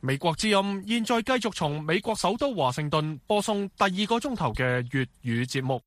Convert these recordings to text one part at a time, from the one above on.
美國之音現在繼續從美國首都華盛頓播送第二個鐘頭嘅粵語節目。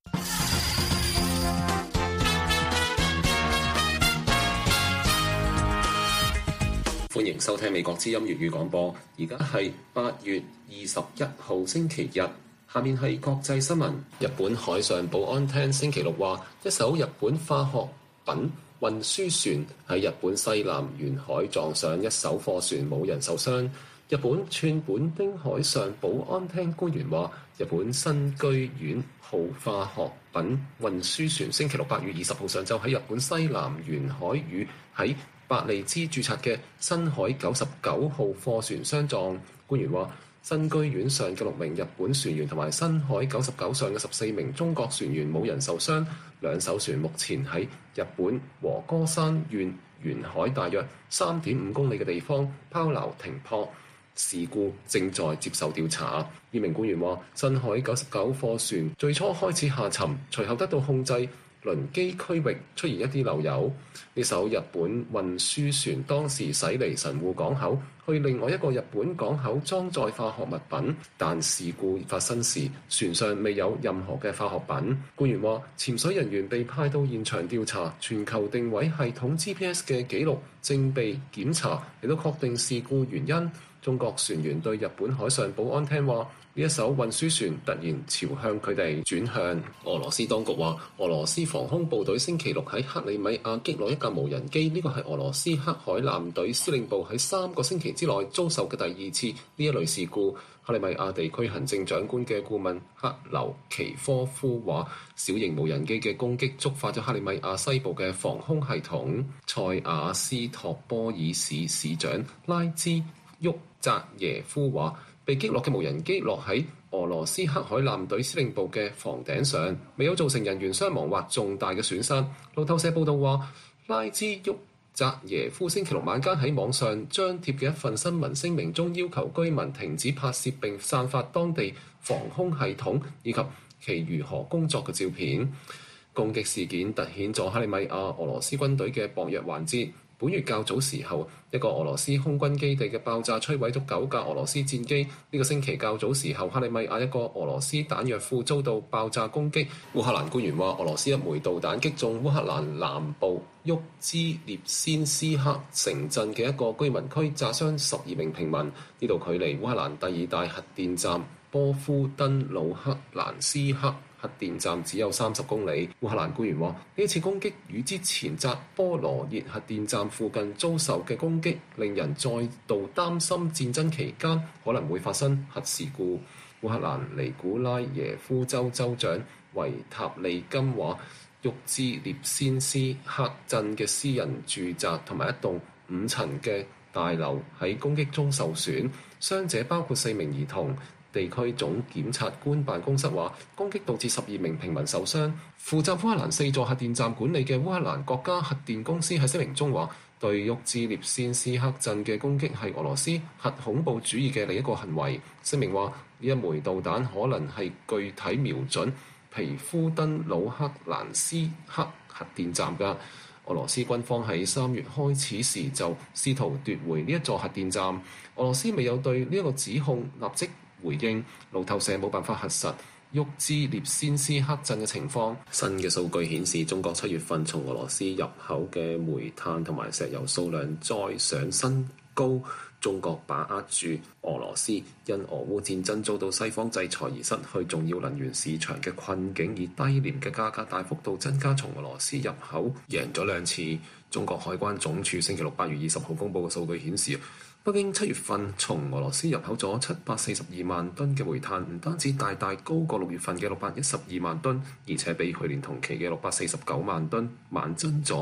歡迎收聽美國之音粵語廣播，而家係8月21號星期日。下面係國際新聞。日本海上保安廳星期六話，一艘日本化學品運輸船喺日本西南沿海撞上一艘貨船，冇人受傷。日本寸本町海上保安廳官員話，日本新居丸號化學品運輸船星期六8月20號上晝喺日本西南沿海與喺伯利茲註冊嘅新海99號貨船相撞。官員話，新居丸上嘅6名日本船員同埋新海99上嘅14名中國船員冇人受傷。兩艘船目前喺日本和歌山縣沿海大約3.5公里嘅地方拋錨停泊，事故正在接受調查。呢名官員話，新海99貨船最初開始下沉，隨後得到控制。輪機區域出現一啲漏油。呢艘日本運輸船當時駛離神戶港口，去另外一個日本港口裝載化學物品，但事故發生時，船上未有任何嘅化學品。官員話，潛水人員被派到現場調查，全球定位系統 GPS 嘅記錄正被檢查，亦都確定事故原因。中國船員對日本海上保安廳話，呢一艘運輸船突然朝向佢哋轉向。俄羅斯當局話，俄羅斯防空部隊星期六喺克里米亞擊落一架無人機，呢個係俄羅斯黑海艦隊司令部喺3個星期之內遭受嘅第2次呢一類事故。克里米亞地區行政長官嘅顧問克留奇科夫話，小型無人機嘅攻擊觸發咗克里米亞西部嘅防空系統。塞瓦斯托波爾市市長拉茲沃扎耶夫話，被擊落嘅無人機落喺俄羅斯黑海艦隊司令部嘅房頂上，未有造成人員傷亡或重大嘅損失。路透社報道話，拉茲沃扎耶夫星期六晚間喺網上張貼嘅一份新聞聲明中，要求居民停止拍攝並散發當地防空系統以及其如何工作嘅照片。攻擊事件突顯咗克里米亞俄羅斯軍隊嘅薄弱環節。本月較早時候，一個俄羅斯空軍基地嘅爆炸摧毀咗9架俄羅斯戰機。呢個星期較早時候，克里米亞一個俄羅斯彈藥庫遭到爆炸攻擊。烏克蘭官員話，俄羅斯一枚導彈擊中烏克蘭南部沃茲涅先斯克城鎮嘅一個居民區，炸傷12名平民。呢度距離烏克蘭第2大核電站波夫登魯克蘭斯克核電站只有30公里。烏克蘭官員話，呢次攻擊與之前扎波羅熱核電站附近遭受嘅攻擊，令人再度擔心戰爭期間可能會發生核事故。烏克蘭尼古拉耶夫州州長維塔利金話，沃茲涅先斯克鎮嘅私人住宅同埋一棟5層嘅大樓喺攻擊中受損，傷者包括4名兒童。地區總檢察官辦公室話，攻擊導致12名平民受傷。負責烏克蘭4座核電站管理嘅烏克蘭國家核電公司喺聲明中話，對沃茲涅先斯克鎮嘅攻擊係俄羅斯核恐怖主義嘅另一個行為。聲明話，呢一枚導彈可能係具體瞄準皮夫登魯克蘭斯克核電站㗎。俄羅斯軍方喺3月開始時就試圖奪回呢一座核電站。俄羅斯未有對呢一個指控立即回應。路透社冇辦法核實沃茲涅先斯克鎮嘅情況。新嘅數據顯示，中國7月份從俄羅斯入口嘅煤炭同埋石油數量再上新高。中國把握住俄羅斯因俄烏戰爭遭到西方制裁而失去重要能源市場嘅困境，以低廉嘅價格大幅度增加從俄羅斯入口，贏咗2次。中國海關總署星期六8月20號公佈嘅數據顯示，北京7月份從俄羅斯入口咗742萬噸嘅煤炭，唔單止大大高過6月份嘅612萬噸，而且比去年同期嘅649萬噸猛增咗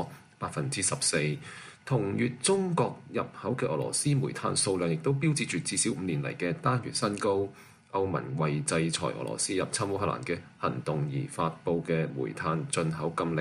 14%。同月中國入口嘅俄羅斯煤炭數量亦都標誌住至少5年嚟嘅單月新高。歐盟為制裁俄羅斯入侵烏克蘭嘅行動而發布嘅煤炭進口禁令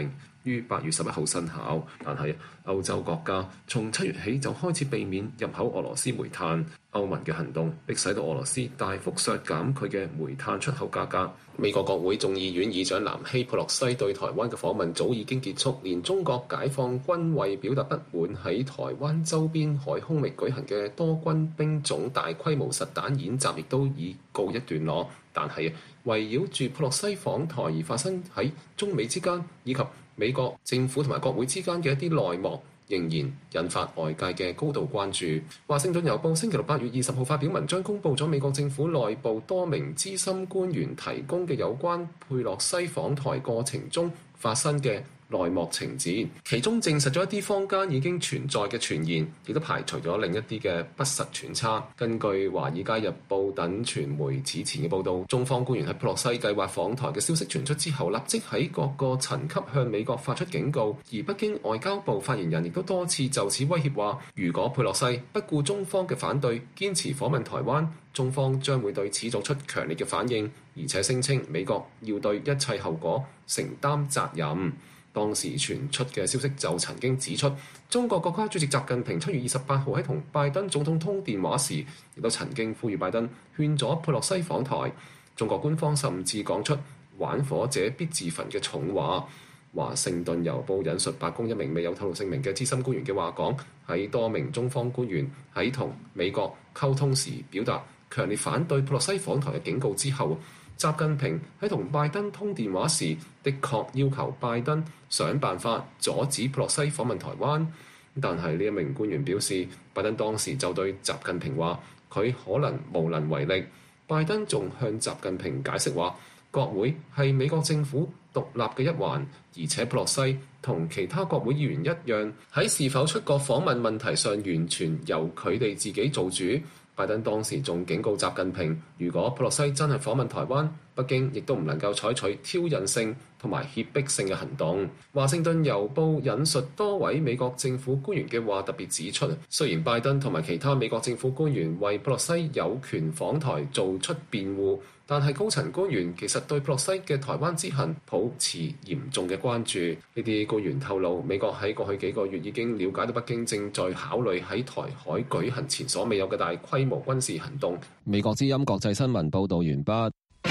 於8月11號生效。但係歐洲國家從7月起就開始避免入口俄羅斯煤炭。歐盟嘅行動迫使到俄羅斯大幅削減佢嘅煤炭出口價格。美國國會眾議院議長南希佩洛西對台灣嘅訪問早已經結束，連中國解放軍為表達不滿喺台灣周邊海空域舉行嘅多軍兵種大規模實彈演習亦都已告一段落。但係圍繞住佩洛西訪台而發生喺中美之間以及美國政府同埋國會之間嘅一啲內幕，仍然引發外界嘅高度關注。華盛頓郵報星期六8月20號發表文章，公佈咗美國政府內部多名資深官員提供嘅有關佩洛西訪台過程中發生嘅內幕情節，其中證實咗一啲坊間已經存在嘅傳言，亦都排除咗另一啲嘅不實揣測。根據《華爾街日報》等傳媒此前嘅報導，中方官員喺佩洛西計劃訪台嘅消息傳出之後，立即喺各個層級向美國發出警告，而北京外交部發言人亦都多次就此威脅話，如果佩洛西不顧中方嘅反對，堅持訪問台灣，中方將會對此作出強烈嘅反應，而且聲稱美國要對一切後果承擔責任。當時傳出嘅消息就曾經指出，中國國家主席習近平7月28號喺同拜登總統通電話時，亦都曾經呼籲拜登勸阻佩洛西訪台。中國官方甚至講出玩火者必自焚嘅重話。華盛頓郵報引述白宮一名未有透露姓名嘅資深官員嘅話講，喺多名中方官員喺同美國溝通時表達強烈反對佩洛西訪台嘅警告之後，習近平喺同拜登通電話時，的確要求拜登想辦法阻止佩洛西訪問台灣。但係呢一名官員表示，拜登當時就對習近平話，佢可能無能為力。拜登仲向習近平解釋話，國會係美國政府獨立嘅一環，而且佩洛西同其他國會議員一樣，喺是否出國訪問問題上完全由佢哋自己做主。拜登當時仲警告習近平，如果佩洛西真係訪問台灣，北京亦都唔能夠採取挑釁性同埋脅迫性嘅行動。華盛頓郵報引述多位美國政府官員嘅話，特別指出，雖然拜登同埋其他美國政府官員為佩洛西有權訪台做出辯護，但係高層官員其實對佩洛西嘅台灣之行抱持嚴重嘅關注。呢啲官員透露，美國喺過去幾個月已經了解到北京正在考慮喺台海舉行前所未有嘅大規模軍事行動。美國之音國際新聞報導完畢。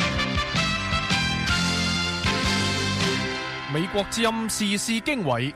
美國之音時事經緯。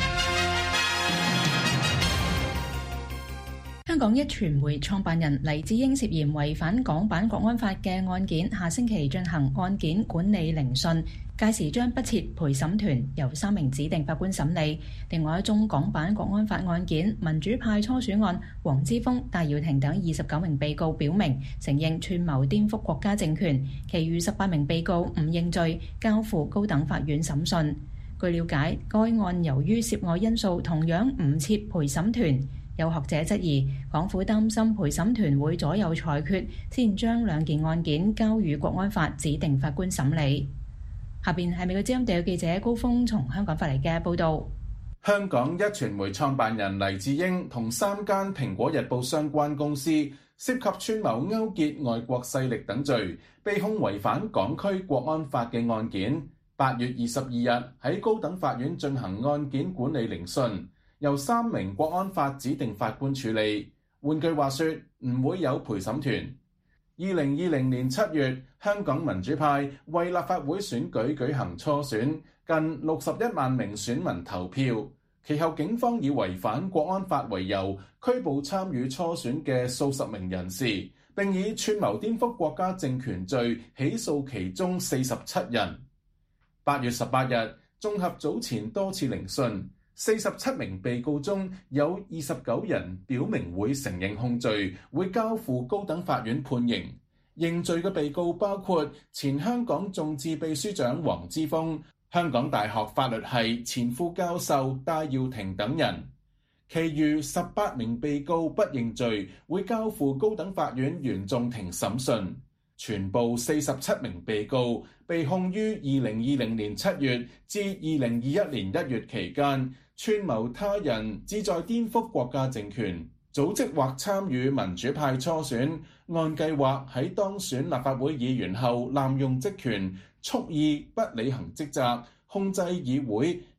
香港壹傳媒創辦人黎智英涉嫌違反港版國安法嘅案件，下星期進行案件管理聆訊，屆時將不設陪審團，由3名指定法官審理。另外一宗港版國安法案件，民主派初選案，黃之鋒、戴耀廷等29名被告表明承認串謀顛覆國家政權，其餘18名被告唔認罪，交付高等法院審訊。據了解，該案由於涉外因素，同樣唔設陪審團。有學者質疑，港府擔心陪審團會左右裁決，先將兩件案件交予國安法指定法官審理。下邊係美國之音地記者高峰從香港發嚟嘅報導。 香港壹傳媒創辦人黎智英同3間蘋果日報相關公司涉及串謀勾結外國勢力等罪，被控違反港區國安法嘅案件，8月22日喺高等法院進行案件管理聆訊。由3名國安法指定法官處理。換句話說，唔會有陪審團。2020年7月，香港民主派為立法會選舉舉行初選，近61萬名選民投票。其後警方以違反國安法為由，拘捕參與初選嘅數十名人士，並以串謀顛覆國家政權罪起訴其中47人。8月18日，綜合早前多次聆訊，47名被告中有29人表明會承認控罪，會交付高等法院判刑。認罪嘅被告包括前香港眾志秘書長黃之鋒、香港大學法律系前副教授戴耀廷等人。其餘18名被告不認罪，會交付高等法院原訟庭審訊。全部47名被告被控於2020年7月至2021年1月期間，串謀他人旨在顛覆國家政權，組織或參與民主派初選，按計劃喺當選立法會議員後濫用職權，蓄意不履行職責，控制議會，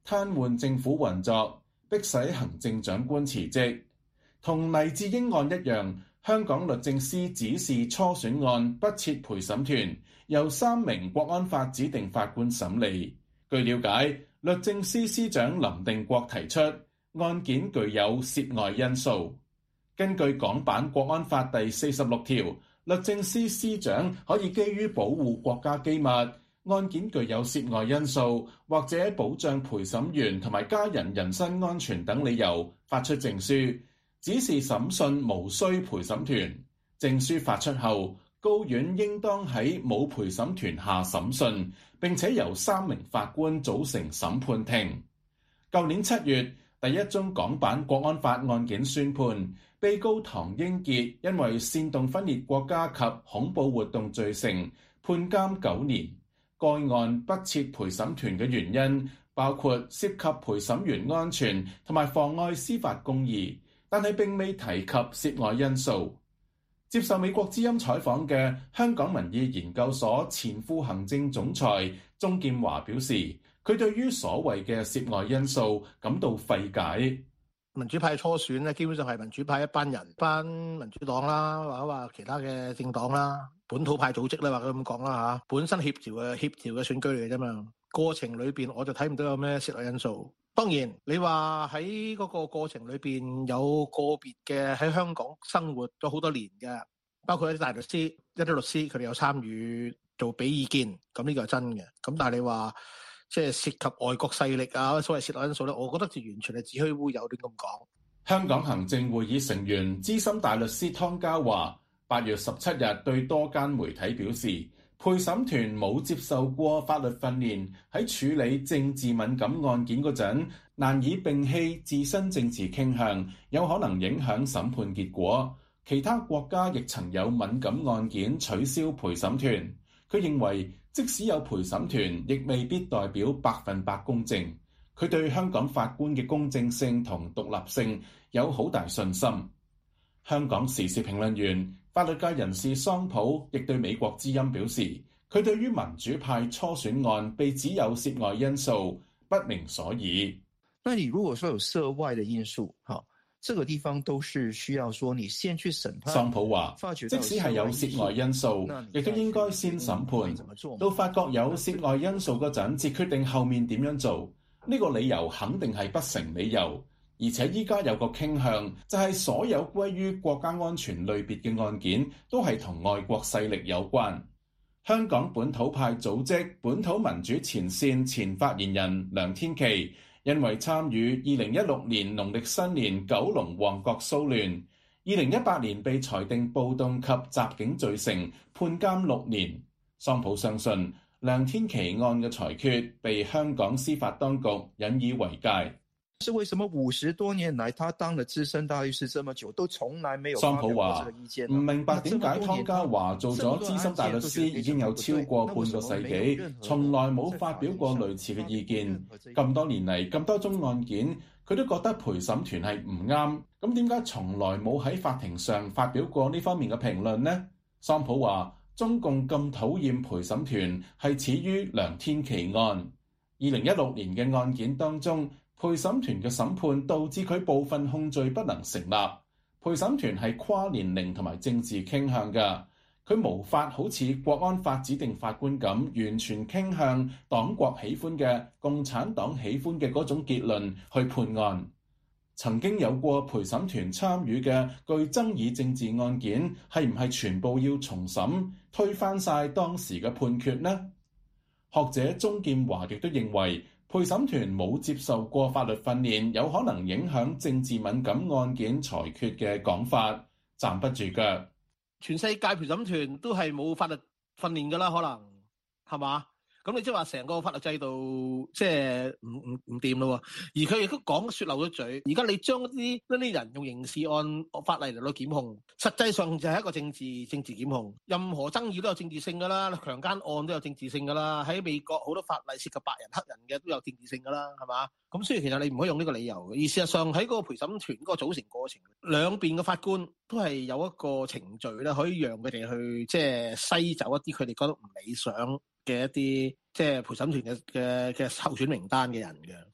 癱瘓政府運作，迫使行政長官辭職。同黎智英案一樣，香港律政司指示初選案不設陪審團，由3名國安法指定法官審理。據了解，律政司司長林定國提出案件具有涉外因素。根據港版國安法第46條，律政司司長可以基於保護國家機密、案件具有涉外因素或者保障陪審員同埋家人人身安全等理由發出證書，指示審訊無需陪審團。證書發出後，高院應當喺冇陪審團下審訊，並且由3名法官組成審判庭。舊年7月，第一宗港版國安法案件宣判，被告唐英傑因為煽動分裂國家及恐怖活動罪成，判監9年。該案不設陪審團嘅原因包括涉及陪審員安全同埋妨礙司法公義，但係並未提及涉外因素。接受美國之音採訪嘅香港民意研究所前副行政總裁鍾劍華表示，佢對於所謂嘅涉外因素感到費解。 民主派初選咧，基本上係民主派一班人，班民主黨啦，或者話其他嘅政黨啦，本土派組織咧，或者咁講啦嚇，本身協調嘅選舉嚟嘅啫嘛。過程裏邊我就睇唔到有咩涉外因素。當然，你話喺嗰個過程裏邊有個別嘅喺香港生活咗好多年嘅，包括一啲大律師、一啲律師，佢哋有參與做俾意見，咁呢個係真嘅。咁但係你話即係涉及外國勢力啊，所謂涉外因素咧，我覺得就完全係子虛烏有啲咁講。 香港行政會議成員資深大律師湯家驊8月17日對多間媒體表示，陪審團冇接受過法律訓練，喺處理政治敏感案件嗰陣，難以摒棄自身政治傾向，有可能影響審判結果。其他國家亦曾有敏感案件取消陪審團。佢認為，即使有陪審團，亦未必代表100%公正。佢對香港法官嘅公正性同獨立性有好大信心。香港時事評論員、法律界人士桑普亦對美國之音表示，佢對於民主派初選案被指有涉外因素不明所以。 那你如果說有涉外的因素，好，這個地方都是需要說你先去審判。 桑普話，即使係有涉外因素，亦都應該先審判，到發覺有涉外因素嗰陣，至決定後面點樣做。呢個理由肯定係不成理由。而且依家有個傾向，就係所有歸於國家安全類別嘅案件，都係同外國勢力有關。香港本土派組織本土民主前線前發言人梁天琦，因為參與2016年農曆新年九龍旺角騷亂，2018年被裁定暴動及襲警罪成，判監6年。桑普相信梁天琦案嘅裁決被香港司法當局引以為戒。 是為什麼50多年來，他當了資深大律師這麼久，都從來沒有發表過這個意見？ 唔明白點解湯家驊做咗資深大律師已經有超過半個世紀，從來冇發表過類似嘅意見。咁多年嚟，咁多宗案件，佢都覺得陪審團係唔啱。咁點解從來冇喺法庭上發表過呢方面嘅評論呢？桑普話：中共咁討厭陪審團係始於梁天琦案。2016年嘅案件當中，陪審團嘅審判導致佢部分控罪不能成立。陪審團係跨年齡同埋政治傾向嘅，佢無法好似國安法指定法官咁，完全傾向黨國喜歡嘅共產黨喜歡嘅嗰種結論去判案。曾經有過陪審團參與嘅具爭議政治案件，係唔係全部要重審，推翻晒當時嘅判決呢？學者鍾劍華亦都認為，陪審團冇接受過法律訓練，有可能影響政治敏感案件裁決嘅講法，站不住腳。 全世界陪審團都係冇法律訓練㗎啦，可能係嘛？咁你即係話成個法律制度即係唔掂咯喎，而佢亦都講説漏咗嘴。而家你將一啲人用刑事案法例嚟到檢控，實際上就係一個政治檢控。任何爭議都有政治性㗎啦，強姦案都有政治性㗎啦。喺美國好多法例涉及白人黑人嘅都有政治性㗎啦，係嘛？咁所以其實你唔可以用呢個理由嘅。而事實上喺嗰個陪審團嗰個組成過程，兩邊嘅法官都係有一個程序咧，可以讓佢哋去即係篩走一啲佢哋覺得唔理想嘅一啲即係陪審團嘅候選名單嘅人嘅。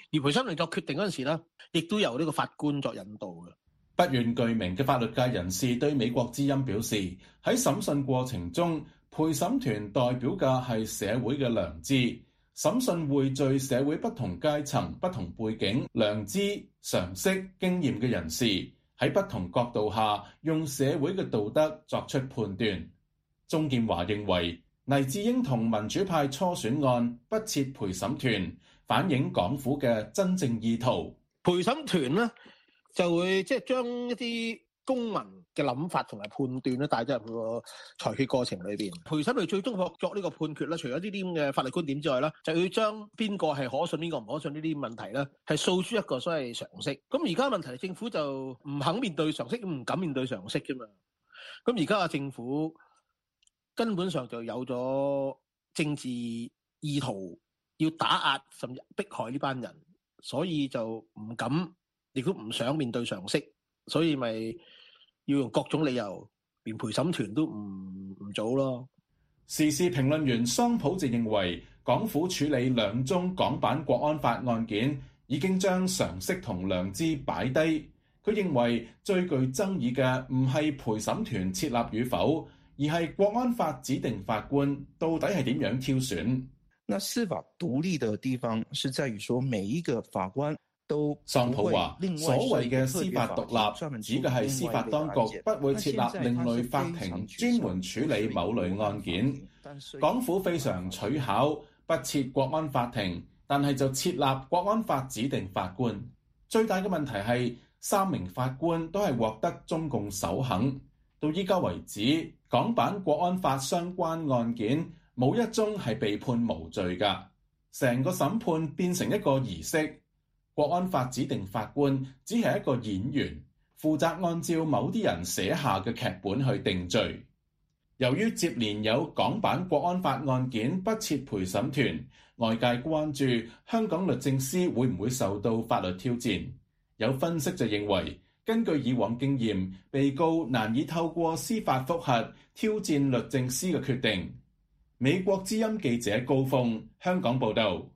而陪審團作決定嗰陣時咧，亦都由呢個法官作引導嘅。 不願具名嘅法律界人士對美國之音表示，喺審訊過程中，陪審團代表嘅係社會嘅良知，審訊匯聚社會不同階層、不同背景、良知、常識、經驗嘅人士，喺不同角度下用社會嘅道德作出判斷。鍾建華認為，黎智英同民主派初選案不設陪審團，反映港府嘅真正意圖。 陪審團咧就會即係將一啲公民嘅諗法同埋判斷咧帶咗入個裁決過程裏邊。陪審團最終作呢個判決咧，除咗呢啲咁嘅法律觀點之外咧，就要將邊個係可信邊個唔可信呢啲問題咧，係訴諸一個所謂常識。咁而家問題，政府就唔肯面對常識，唔敢面對常識啫嘛。咁而家嘅政府根本上就有咗政治意圖，要打壓甚至迫害呢班人，所以就唔敢，亦都唔想面對常識，所以咪要用各種理由，連陪審團都唔做咯。 時事評論員桑普就認為，港府處理2宗港版國安法案件，已經將常識同良知擺低。佢認為最具爭議嘅唔係陪審團設立與否，而係國安法指定法官到底係點樣挑選。 那司法獨立的地方是在於說，每一個法官都桑普話，所謂嘅司法獨立指嘅係司法當局不會設立另類法庭專門處理某類案件。港府非常取巧，不設國安法庭，但係就設立國安法指定法官。最大嘅問題係3名法官都係獲得中共首肯。到依家為止，港版國安法相關案件冇一宗係被判無罪㗎，成個審判變成一個儀式。國安法指定法官只係一個演員，負責按照某啲人寫下嘅劇本去定罪。由於接連有港版國安法案件不設陪審團，外界關注香港律政司會唔會受到法律挑戰。有分析就認為，根據以往經驗，被告難以透過司法覆核挑戰律政司嘅決定。美國之音記者高峰，香港報導。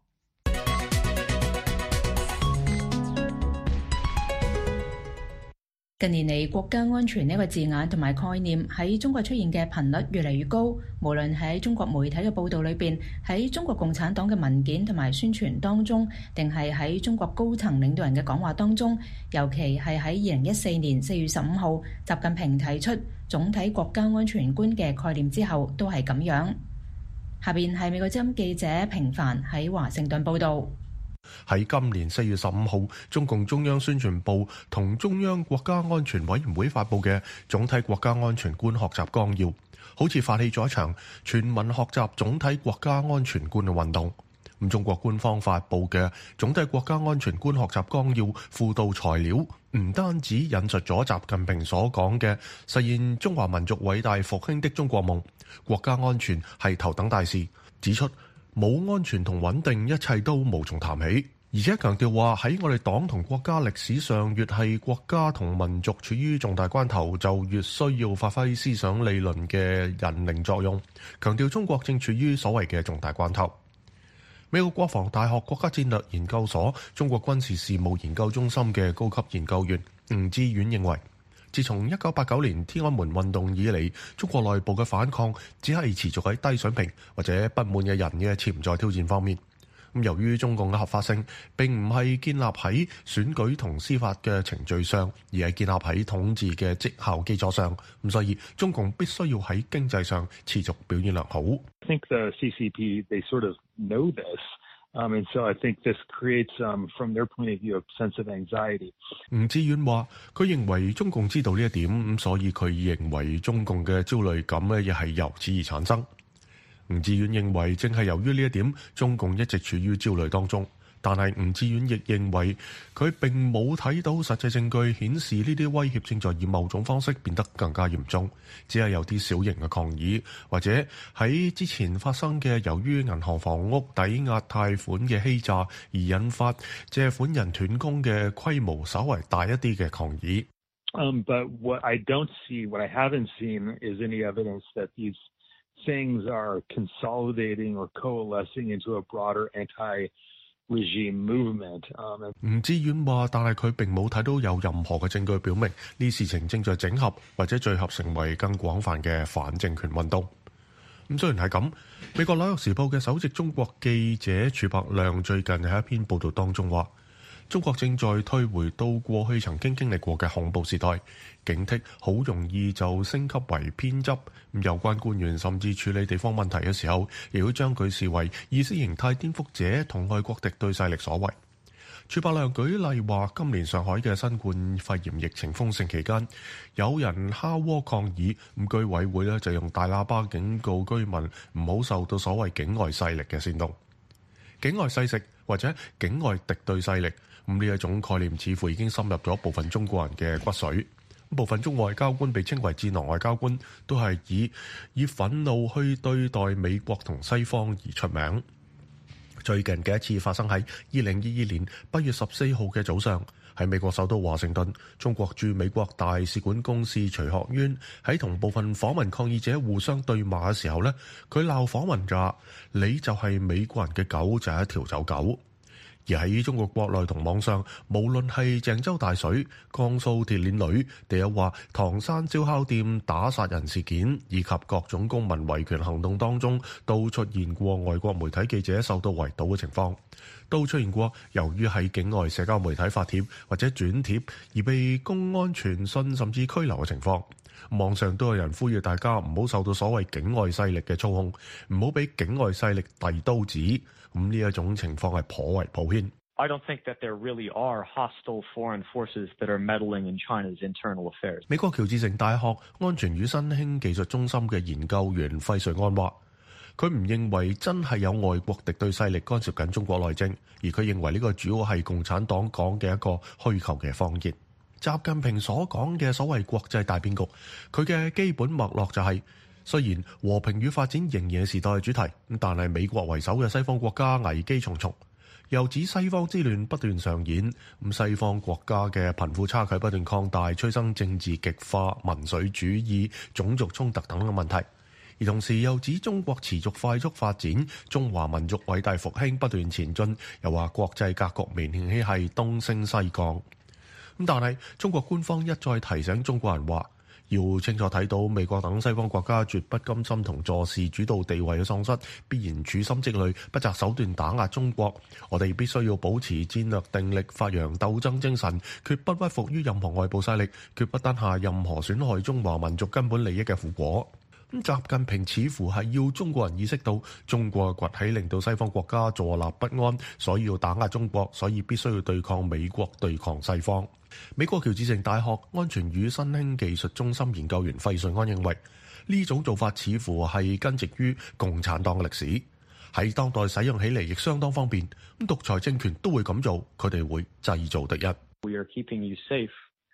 近年嚟，國家安全呢個字眼同埋概念喺中國出現嘅頻率越嚟越高，無論喺中國媒體嘅報導裏邊，喺中國共產黨嘅文件同埋宣傳當中，定係喺中國高層領導人嘅講話當中，尤其係喺2014年4月15號，習近平提出總體國家安全觀嘅概念之後，都係咁樣。下邊係美國之音記者平凡喺華盛頓報導。 喺今年4月15號，中共中央宣傳部同中央國家安全委員會發布嘅總體國家安全觀學習綱要，好似發起咗一場全民學習總體國家安全觀嘅運動。咁中國官方發布嘅總體國家安全觀學習綱要輔導材料，唔單止引述咗習近平所講嘅實現中華民族偉大復興的中國夢，國家安全係頭等大事，指出冇安全同穩定，一切都無從談起。而且強調話喺我哋黨同國家歷史上，越係國家同民族處於重大關頭，就越需要發揮思想理論嘅引領作用。強調中國正處於所謂嘅重大關頭。美國國防大學國家戰略研究所中國軍事事務研究中心嘅高級研究員吳志遠認為，自從1989年天安門運動以嚟，中國內部嘅反抗只係持續喺低水平或者不滿嘅人嘅潛在挑戰方面。咁由於中共嘅合法性並唔係建立喺選舉同司法嘅程序上，而係建立喺統治嘅績效基礎上，咁所以中共必須要喺經濟上持續表現良好。 I think the CCP, they sort of know this, and so I think this creates, from their point of view, a sense of anxiety. 吳志遠話：佢認為中共知道呢一點，咁所以佢認為中共嘅焦慮感咧，亦係由此而產生。吳志遠認為，正係由於呢一點，中共一直處於焦慮當中。但係吳志遠亦認為，佢並冇睇到實際證據顯示呢啲威脅正在以某種方式變得更加嚴重，只係有啲小型嘅抗議，或者喺之前發生嘅由於銀行房屋抵押貸款嘅欺詐而引發借款人斷供嘅規模稍為大一啲嘅抗議。 But what I haven't seen is any evidence that these things are consolidating or coalescing into a broader regime movement. 吳志遠話，但係佢並冇睇到有任何嘅證據表明呢事情正在整合或者聚合成為更廣泛嘅反政權運動。咁雖然係咁，美國紐約時報嘅首席中國記者儲伯亮最近喺一篇報導當中話，中國正在退回到過去曾經經歷過嘅恐怖時代，警惕好容易就升級為偏執。有關官員甚至處理地方問題嘅時候，亦會將佢視為意識形態顛覆者同外國敵對勢力所為。儲伯亮舉例話，今年上海嘅新冠肺炎疫情封城期間，有人敲鍋抗議，居委會咧就用大喇叭警告居民唔好受到所謂境外勢力嘅煽動。境外勢力或者境外敵對勢力，呢一種概念似乎已經深入咗部分中國人嘅骨髓。部分中外交官被稱為智囊外交官，都係以憤怒去對待美國同西方而出名。最近嘅一次發生喺2022年8月14號嘅早上，喺美國首都華盛頓，中國駐美國大使館公使徐學淵喺同部分訪問抗議者互相對罵嘅時候呢，佢鬧訪問就話：你就係美國人嘅狗，就係一條走狗。而喺中國國內同網上，無論係鄭州大水、江蘇鐵鏈女，定有話唐山燒烤店打殺人事件，以及各種公民維權行動當中，都出現過外國媒體記者受到圍堵嘅情況，都出現過由於喺境外社交媒體發帖或者轉帖而被公安傳訊甚至拘留嘅情況。網上都有人呼籲大家唔好受到所謂境外勢力嘅操控，唔好俾境外勢力遞刀子。呢一種情況係頗為普遍。 I don't think that there really are hostile foreign forces that are meddling in China's internal affairs. 美國喬治城大學安全與新興技術中心嘅研究員費瑞安話，佢唔認為真係有外國敵對勢力干涉緊中國內政，而佢認為呢個主要係共產黨講嘅一個虛構嘅謊言。習近平所講嘅所謂國際大變局，佢嘅基本脈絡就係，雖然和平與發展仍然係時代主題，但係美國為首嘅西方國家危機重重，又指西方之亂不斷上演，西方國家嘅貧富差距不斷擴大，催生政治極化、民粹主義、種族衝突等嘅問題。而同時又指中國持續快速發展，中華民族偉大復興不斷前進，又話國際格局明顯係東升西降。但係中國官方一再提醒中國人話，要清楚睇到美國等西方國家絕不甘心同坐視主導地位嘅喪失，必然處心積慮不擇手段打壓中國。我哋必須要保持戰略定力，發揚鬥爭精神，決不屈服於任何外部勢力，決不擔下任何損害中華民族根本利益嘅苦果。習近平似乎係要中國人意識到中國嘅崛起令到西方國家坐立不安，所以要打壓中國，所以必須要對抗美國，對抗西方。美國喬治城大學安全與新興技術中心研究員費瑞安認為，呢種做法似乎係根植於共產黨嘅歷史，喺當代使用起嚟亦相當方便。獨裁政權都會咁做，佢哋會製造敵人。 We are keeping you safe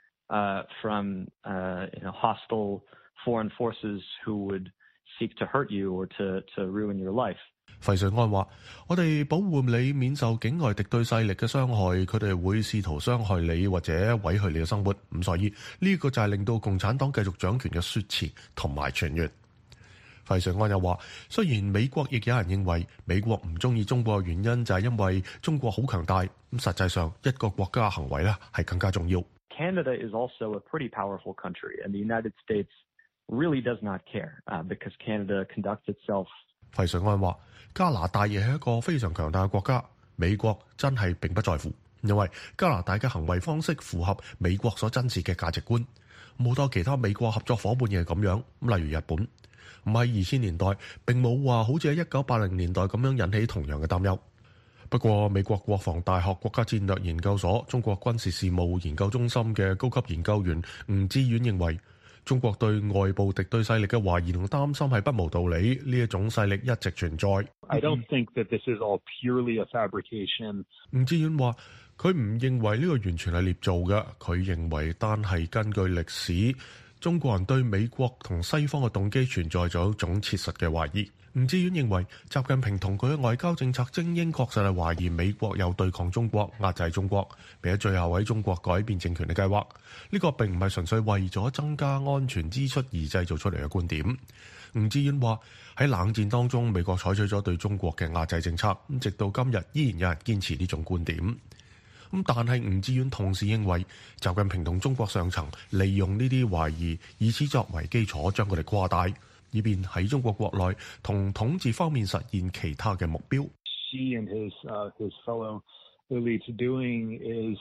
from hostile foreign forces who would seek to hurt you or to ruin your life. 費瑞安話：我哋保護你免受境外敵對勢力嘅傷害，佢哋會試圖傷害你或者毀去你嘅生活。咁所以呢個就係令到共產黨繼續掌權嘅說辭同埋傳言。費瑞安又話：雖然美國亦有人認為美國唔中意中國嘅原因就係因為中國好強大，咁實際上一個國家行為咧係更加重要。 Canada is also a pretty powerful country, and the United States really does not care because Canada conducts itself. 費瑞安話：加拿大亦係一個非常強大嘅國家，美國真係並不在乎，因為加拿大嘅行為方式符合美國所珍視嘅價值觀。好多其他美國合作夥伴亦係咁樣，例如日本，唔係2000年代並冇話好似喺1980年代咁樣引起同樣嘅擔憂。不過美國國防大學國家戰略研究所中國軍事事務研究中心嘅高級研究員吳志遠認為，中國對外部敵對勢力嘅懷疑同擔心係不無道理，呢一種勢力一直存在。 I don't think that this is all purely a fabrication. 吳志遠話：佢唔認為呢個完全係捏造嘅，佢認為單係根據歷史中國人對美國同西方嘅動機存在咗一種切實嘅懷疑。吳志遠認為，習近平同佢嘅外交政策精英確實係懷疑美國有對抗中國、壓制中國，並喺最後喺中國改變政權嘅計劃。呢個並唔係純粹為咗增加安全支出而製造出嚟嘅觀點。吳志遠話：喺冷戰當中，美國採取咗對中國嘅壓制政策，直到今日依然有人堅持呢種觀點。但係吳志遠同時認為，習近平同中國上層利用呢啲懷疑，以此作為基礎，將佢哋誇大，以便喺中國國內同統治方面實現其他嘅目標。 Xi and his fellow elites doing is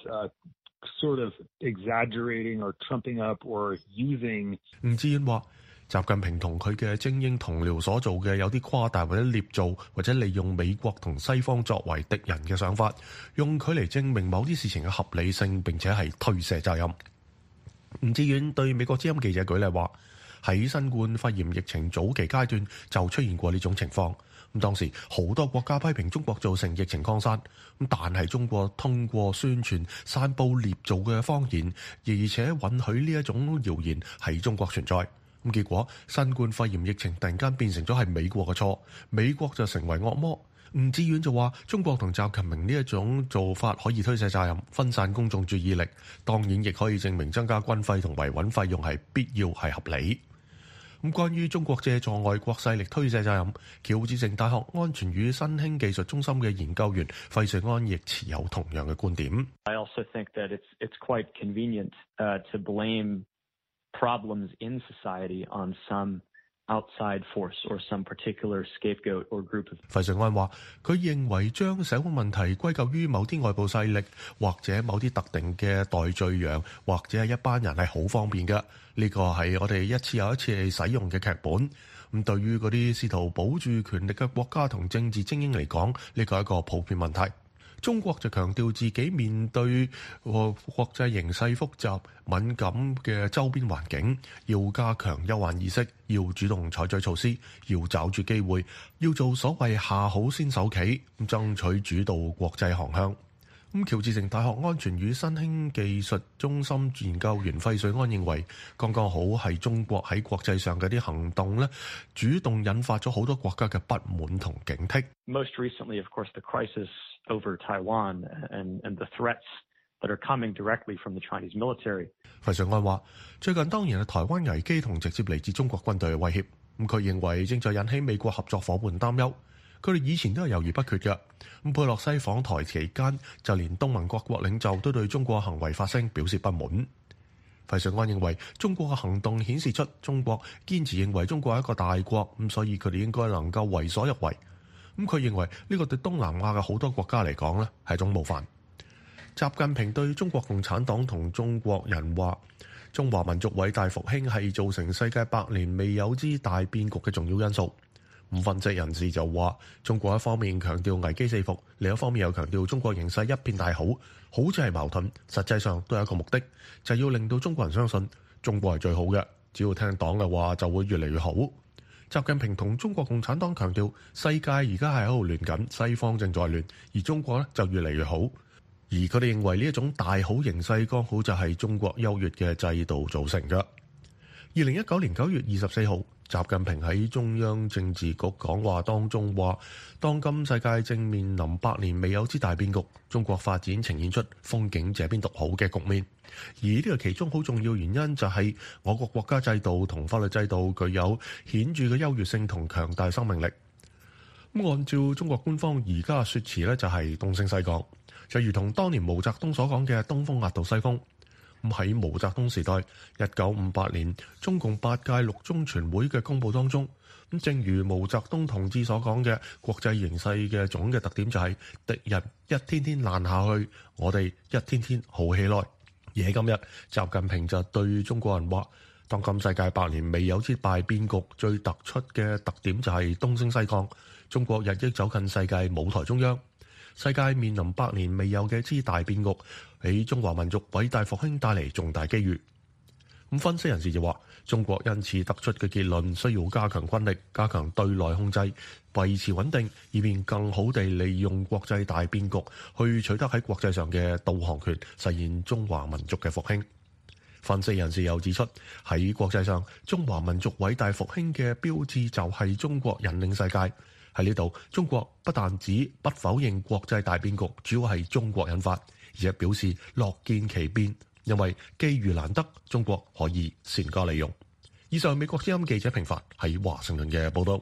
sort of exaggerating or trumping up or using。 吳志遠話：習近平同佢嘅精英同僚所做嘅有啲誇大或者捏造，或者利用美國同西方作為敵人嘅想法，用佢嚟證明某啲事情嘅合理性，並且係推卸責任。吳志遠對美國之音記者舉例話：喺新冠肺炎疫情早期階段就出現過呢種情況。當時好多國家批評中國造成疫情擴散，但係中國通過宣傳、散佈捏造嘅謊言，而且允許呢一種謠言喺中國存在。結果新冠肺炎疫情突然間變成咗係美國嘅錯，美國就成為惡魔。吳志遠就話：中國同習近平呢一種做法可以推卸責任、分散公眾注意力，當然亦可以證明增加軍費同維穩費用係必要係合理。關於中國借助外國勢力推卸責任，喬治城大學安全與新興技術中心嘅研究員費瑞安亦持有同樣嘅觀點。 I also think that it's quite convenient to blame problems in society on some outside force or some particular scapegoat or group of。 費瑞安話：佢認為將社會問題歸咎於某啲外部勢力或者某啲特定嘅代罪羊或者係一班人係好方便嘅。呢個係我哋一次又一次使用嘅劇本。咁對於嗰啲試圖保住權力嘅國家同政治精英嚟講，呢個係一個普遍問題。中國就強調自己面對國際形勢複雜敏感嘅周邊環境，要加強憂患意識，要主動採取措施，要抓住機會，要做所謂下好先手棋，爭取主導國際航向。喬治城大學安全與新興技術中心研究員費瑞安認為，剛剛好係中國喺國際上嘅啲行動咧，主動引發咗好多國家嘅不滿同警惕。 Most recently, of course, the crisis over Taiwan and the threats that are coming directly from the Chinese military。 費瑞安話：最近當然係台灣危機同直接嚟自中國軍隊嘅威脅。佢認為正在引起美國合作伙伴擔憂。佢哋以前都係猶豫不決嘅。佩洛西訪台期間，就連東盟各國領袖都對中國行為發聲表示不滿。費瑞安認為，中國嘅行動顯示出中國堅持認為中國係一個大國，所以佢哋應該能夠為所欲為。佢認為呢個對東南亞嘅好多國家嚟講咧係一種冒犯。習近平對中國共產黨同中國人話：中華民族偉大復興係造成世界百年未有之大變局嘅重要因素。分析人士就話，中國一方面強調危機四伏，另一方面又強調中國形勢一片大好，好似係矛盾，實際上都有一個目的，就係要令到中國人相信中國係最好嘅，只要聽黨嘅話就會越嚟越好。習近平同中國共產黨強調，世界而家係喺度亂緊，西方正在亂，而中國咧就越嚟越好。而佢哋認為呢一種大好形勢剛好就係中國優越嘅制度造成嘅。2019年9月24號，習近平喺中央政治局講話當中話：當今世界正面臨百年未有之大變局，中國發展呈現出風景這邊獨好嘅局面。而呢個其中好重要原因就係我國國家制度同法律制度具有顯著嘅優越性同強大生命力。按照中國官方而家嘅說辭咧，就係東升西降，就如同當年毛澤東所講嘅東風壓倒西風。喺毛澤東時代，1958年中共8屆六中全會嘅公佈當中，正如毛澤東同志所講嘅，國際形勢嘅總嘅特點就係敵人一天天爛下去，我哋一天天好起來。而喺今日，習近平就對中國人話：當今世界百年未有之大變局，最突出嘅特點就係東升西降，中國日益走近世界舞台中央。世界面臨百年未有嘅之大變局，俾中華民族偉大復興帶嚟重大機遇。分析人士就話，中國因此得出嘅結論，需要加強軍力，加強對內控制，維持穩定，以便更好地利用國際大變局去取得喺國際上嘅導航權，實現中華民族嘅復興。 分析人士又指出，喺國際上，中華民族偉大復興嘅標誌就係中國引領世界。喺呢度，中國不但止不否認國際大變局主要係中國引發，而且表示樂見其變，因為機遇難得，中國可以善加利用。以上美國之音記者平凡喺華盛頓嘅報道。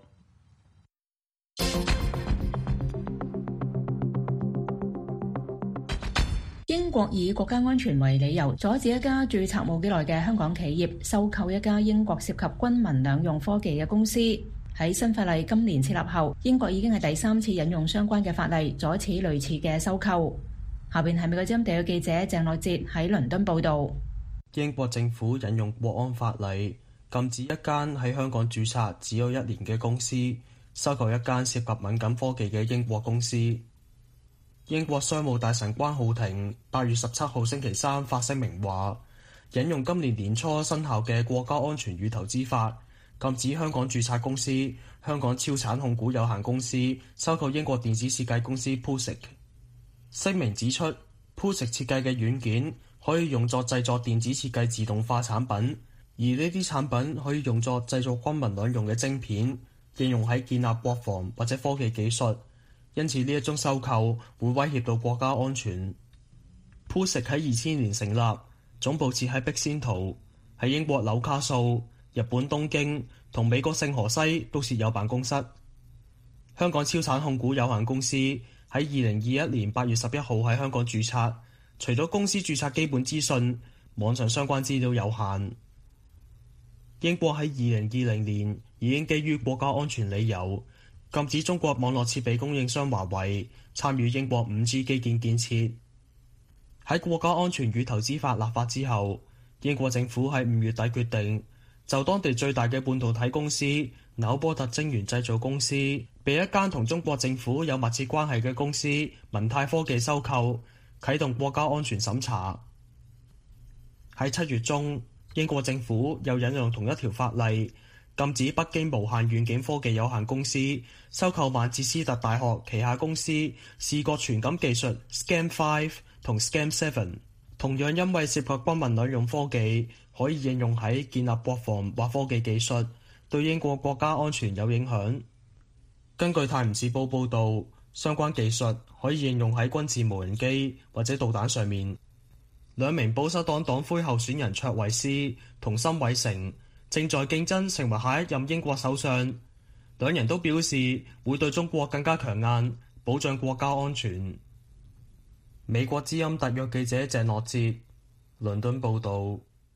英國以國家安全為理由，阻止一家註冊冇幾耐嘅香港企業收購一家英國涉及軍民兩用科技嘅公司。喺新法例今年設立後，英國已經係第3次引用相關嘅法例阻止類似嘅收購。下邊係美國之音地嘅記者鄭樂哲喺倫敦報道。 英國政府引用國安法例，禁止一間喺香港註冊只有1年嘅公司收購一間涉及敏感科技嘅英國公司。英國商務大臣關浩庭8月17號星期三發聲明話，引用今年年初生效嘅國家安全與投資法，禁止香港註冊公司香港超產控股有限公司收購英國電子設計公司 PUSIC。聲明指出， PUSIC 設計嘅軟件可以用作製作電子設計自動化產品，而呢啲產品可以用作製造軍民兩用嘅晶片，應用喺建立國防或者科技技術。因此呢一宗收購會威脅到國家安全。PUSIC 喺2000年成立，總部設喺碧仙圖，喺英國紐卡素、日本東京同美國聖荷西都設有辦公室。香港超產控股有限公司喺2021年8月11號喺香港註冊，除咗公司註冊基本資訊，網上相關資料有限。英國喺2020年已經基於國家安全理由，禁止中國網絡設備供應商華為參與英國 5G 基建建設。喺國家安全與投資法立法之後，英國政府喺5月底決定就當地最大嘅半導體公司紐波特晶圓製造公司被一間同中國政府有密切關係嘅公司文泰科技收購，啟動國家安全審查。喺7月中，英國政府又引用同一條法例，禁止北京無限遠景科技有限公司收購曼徹斯特大學旗下公司視覺傳感技術 Scam5 同 Scam7， 同樣因為涉及軍民兩用科技，可以應用喺建立國防或科技技術，對英國國家安全有影響。根據泰晤士報報導，相關技術可以應用喺軍事無人機或者導彈上面。2名保守黨黨魁候選人卓維斯同辛偉誠正在競爭成為下一任英國首相，兩人都表示會對中國更加強硬，保障國家安全。美國之音特約記者鄭樂哲，倫敦報導。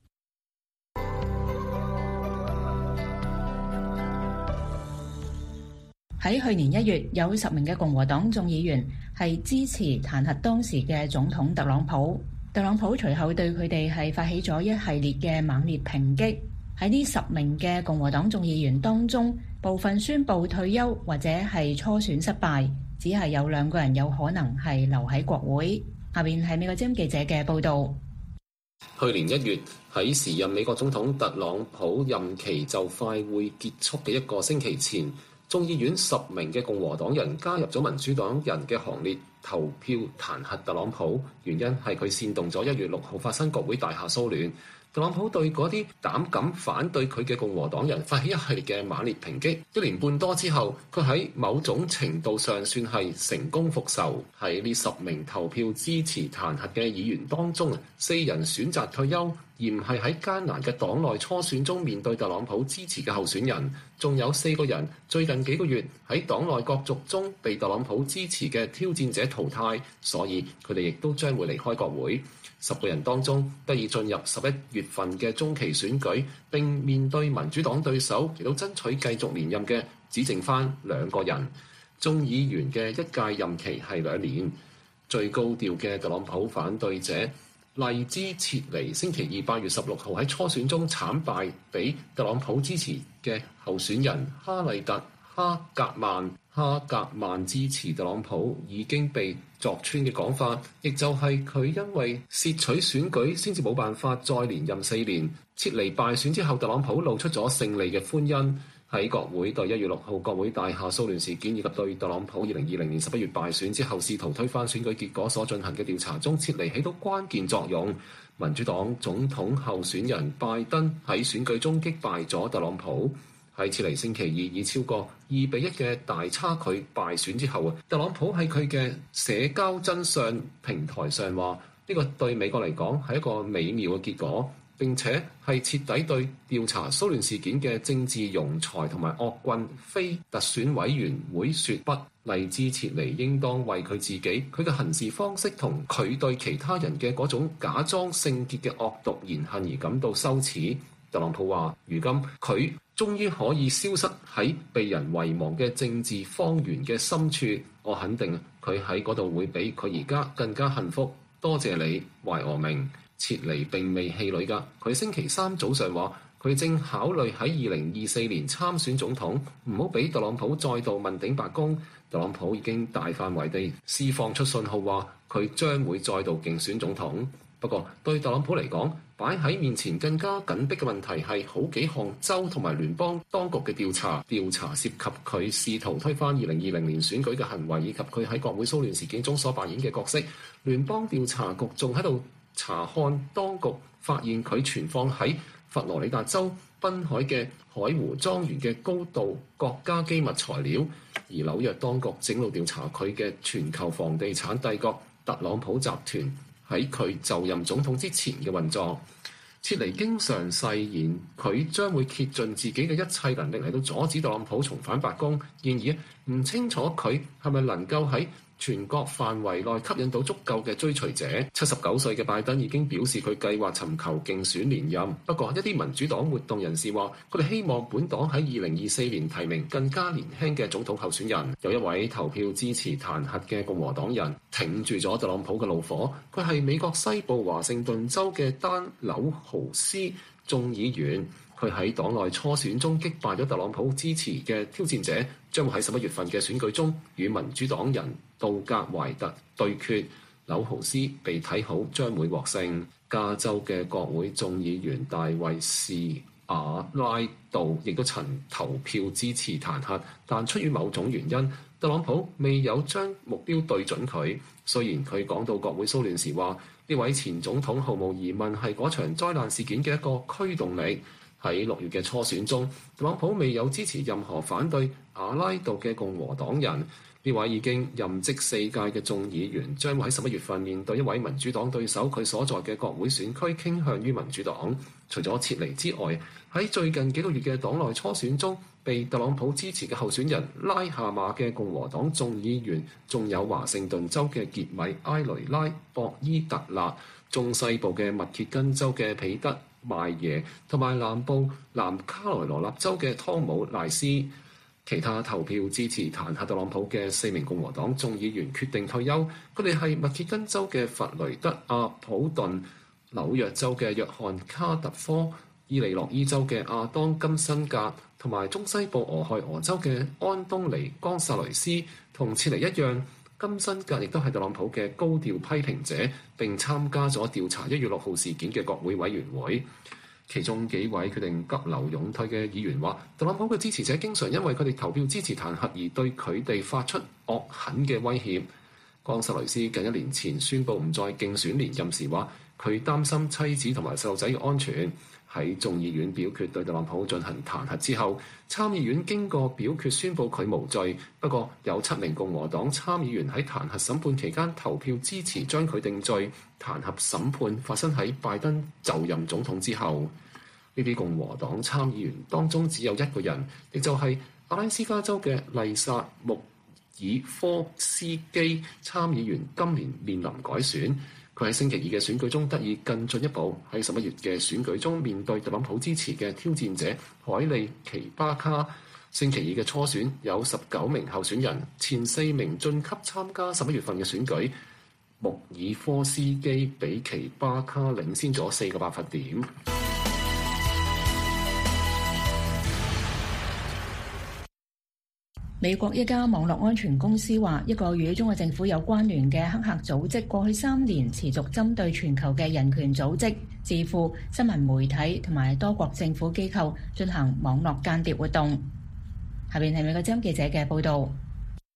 喺去年1月，有10名嘅共和黨眾議員係支持彈劾當時嘅總統特朗普。特朗普隨後對佢哋係發起咗一系列嘅猛烈抨擊。喺呢10名嘅共和黨眾議員當中，部分宣布退休或者係初選失敗，只係有2個人有可能係留喺國會。下邊係美國之音記者嘅報導。 去年1月，喺時任美國總統特朗普任期就快會結束嘅1個星期前，眾議院10名嘅共和黨人加入咗民主黨人嘅行列，投票彈劾特朗普。原因係佢煽動咗1月6號發生國會大廈騷亂。特朗普對嗰啲膽敢反對佢嘅共和黨人發起一系列嘅猛烈抨擊。1年半多之後，佢喺某種程度上算係成功復仇。喺呢10名投票支持彈劾嘅議員當中，4人選擇退休，而唔係喺艱難嘅黨內初選中面對特朗普支持嘅候選人。仲有4個人最近幾個月喺黨內角逐中被特朗普支持嘅挑戰者淘汰，所以佢哋亦都將會離開國會。10個人當中得以進入11月份嘅中期選舉並面對民主黨對手，亦都爭取繼續連任嘅，只剩翻2個人。眾議員嘅一屆任期係2年。最高調嘅特朗普反對者麗茲切尼星期二8月16號喺初選中慘敗俾特朗普支持嘅候選人哈麗特·哈格曼。哈格曼支持特朗普已經被鑿穿嘅講法，亦就係佢因為竊取選舉先至冇辦法再連任4年。切尼敗選之後，特朗普露出咗勝利嘅歡欣。喺國會對1月6號國會大廈騷亂事件以及對特朗普2020年11月敗選之後試圖推翻選舉結果所進行嘅調查中，切尼起到關鍵作用。 民主黨總統候選人拜登喺選舉中擊敗咗特朗普，喺切尼星期二以超過2-1嘅大差距敗選之後，特朗普喺佢嘅社交真相平台上話：呢個對美國嚟講係一個美妙嘅結果，並且係徹底對調查騷亂事件嘅政治庸才同埋惡棍非特選委員會說不。黎茲切尼應當為佢自己、佢嘅行事方式同佢對其他人嘅嗰種假裝聖潔嘅惡毒言行而感到羞恥。特朗普話：如今佢終於可以消失喺被人遺忘嘅政治荒原嘅深處，我肯定佢喺嗰度會比佢而家更加幸福。多謝你，懷俄明。切尼並未氣餒㗎，佢星期三早上話：佢正考慮喺2024年參選總統，唔好俾特朗普再度問鼎白宮。特朗普已經大範圍地釋放出信號，話佢將會再度競選總統。不過對特朗普嚟講，擺喺面前更加緊迫嘅問題係好幾項州同埋聯邦當局嘅調查涉及佢試圖推翻2020年選舉嘅行為，以及佢喺國會騷亂事件中所扮演嘅角色。聯邦調查局仲喺度查看當局發現佢存放喺佛羅里達州濱海嘅海湖莊園嘅高度國家機密材料，而紐約當局正路調查佢嘅全球房地產帝國特朗普集團喺佢就任總統之前嘅運作。切尼經常誓言佢將會竭盡自己嘅一切能力嚟到阻止特朗普重返白宮，然而唔清楚佢係咪能夠喺全國範圍內吸引到足夠嘅追隨者。79歲嘅拜登已經表示佢計劃尋求競選連任，不過一啲民主黨活動人士話佢哋希望本黨喺2024年提名更加年輕嘅總統候選人。有一位投票支持彈劾嘅共和黨人挺住咗特朗普嘅怒火，佢係美國西部華盛頓州嘅丹紐豪斯眾議員。佢喺黨內初選中擊敗咗特朗普支持嘅挑戰者，將會喺11月份嘅選舉中與民主黨人杜格懷特對決。紐豪斯被睇好將會獲勝。加州嘅國會眾議員大衛士亞拉杜亦都曾投票支持彈劾，但出於某種原因，特朗普未有將目標對準佢。雖然佢講到國會騷亂時話，呢位前總統毫無疑問係嗰場災難事件嘅一個驅動力。喺6月嘅初選中，特朗普未有支持任何反對阿拉杜嘅共和黨人。呢位已經任職4屆嘅眾議員將會喺11月份面對一位民主黨對手，佢所在嘅國會選區傾向於民主黨。除咗切尼之外，喺最近幾個月嘅黨內初選中，被特朗普支持嘅候選人拉下馬嘅共和黨眾議員，仲有華盛頓州嘅傑米埃雷拉博伊特納、中西部嘅密歇根州嘅彼得邁耶同埋南部南卡羅來納州嘅湯姆賴斯。其他投票支持彈劾特朗普嘅4名共和黨眾議員決定退休，佢哋係密歇根州嘅弗雷德阿普頓、紐約州嘅約翰卡特科、伊利諾伊州嘅亞當金辛格同埋中西部俄亥俄州嘅安東尼岡薩雷斯。同切尼一樣，金辛格亦都係特朗普嘅高調批評者，並參加咗調查1月6號事件嘅國會委員會。其中幾位決定急流勇退嘅議員話，特朗普嘅支持者經常因為佢哋投票支持彈劾而對佢哋發出惡狠嘅威脅。岡薩雷斯近1年前宣布唔再競選連任時話，佢擔心妻子同埋細路仔嘅安全。喺眾議院表決對特朗普進行彈劾之後，參議院經過表決宣布佢無罪。不過有7名共和黨參議員喺彈劾審判期間投票支持將佢定罪。彈劾審判發生喺拜登就任總統之後。呢啲共和黨參議員當中只有一個人，亦就係阿拉斯加州嘅麗薩穆爾科斯基參議員，今年面臨改選。佢喺星期二嘅選舉中得以更進一步，喺11月嘅選舉中面對特朗普支持嘅挑戰者海利奇巴卡。星期二嘅初選有19名候選人，前4名晉級參加11月份嘅選舉。穆爾科斯基比奇巴卡領先咗4個百分點。 美國一家網絡安全公司話，一個與中國政府有關聯嘅黑客組織過去3年持續針對全球嘅人權組織、智庫、新聞媒體同埋多國政府機構進行網絡間諜活動。下邊係美國之音記者嘅報導。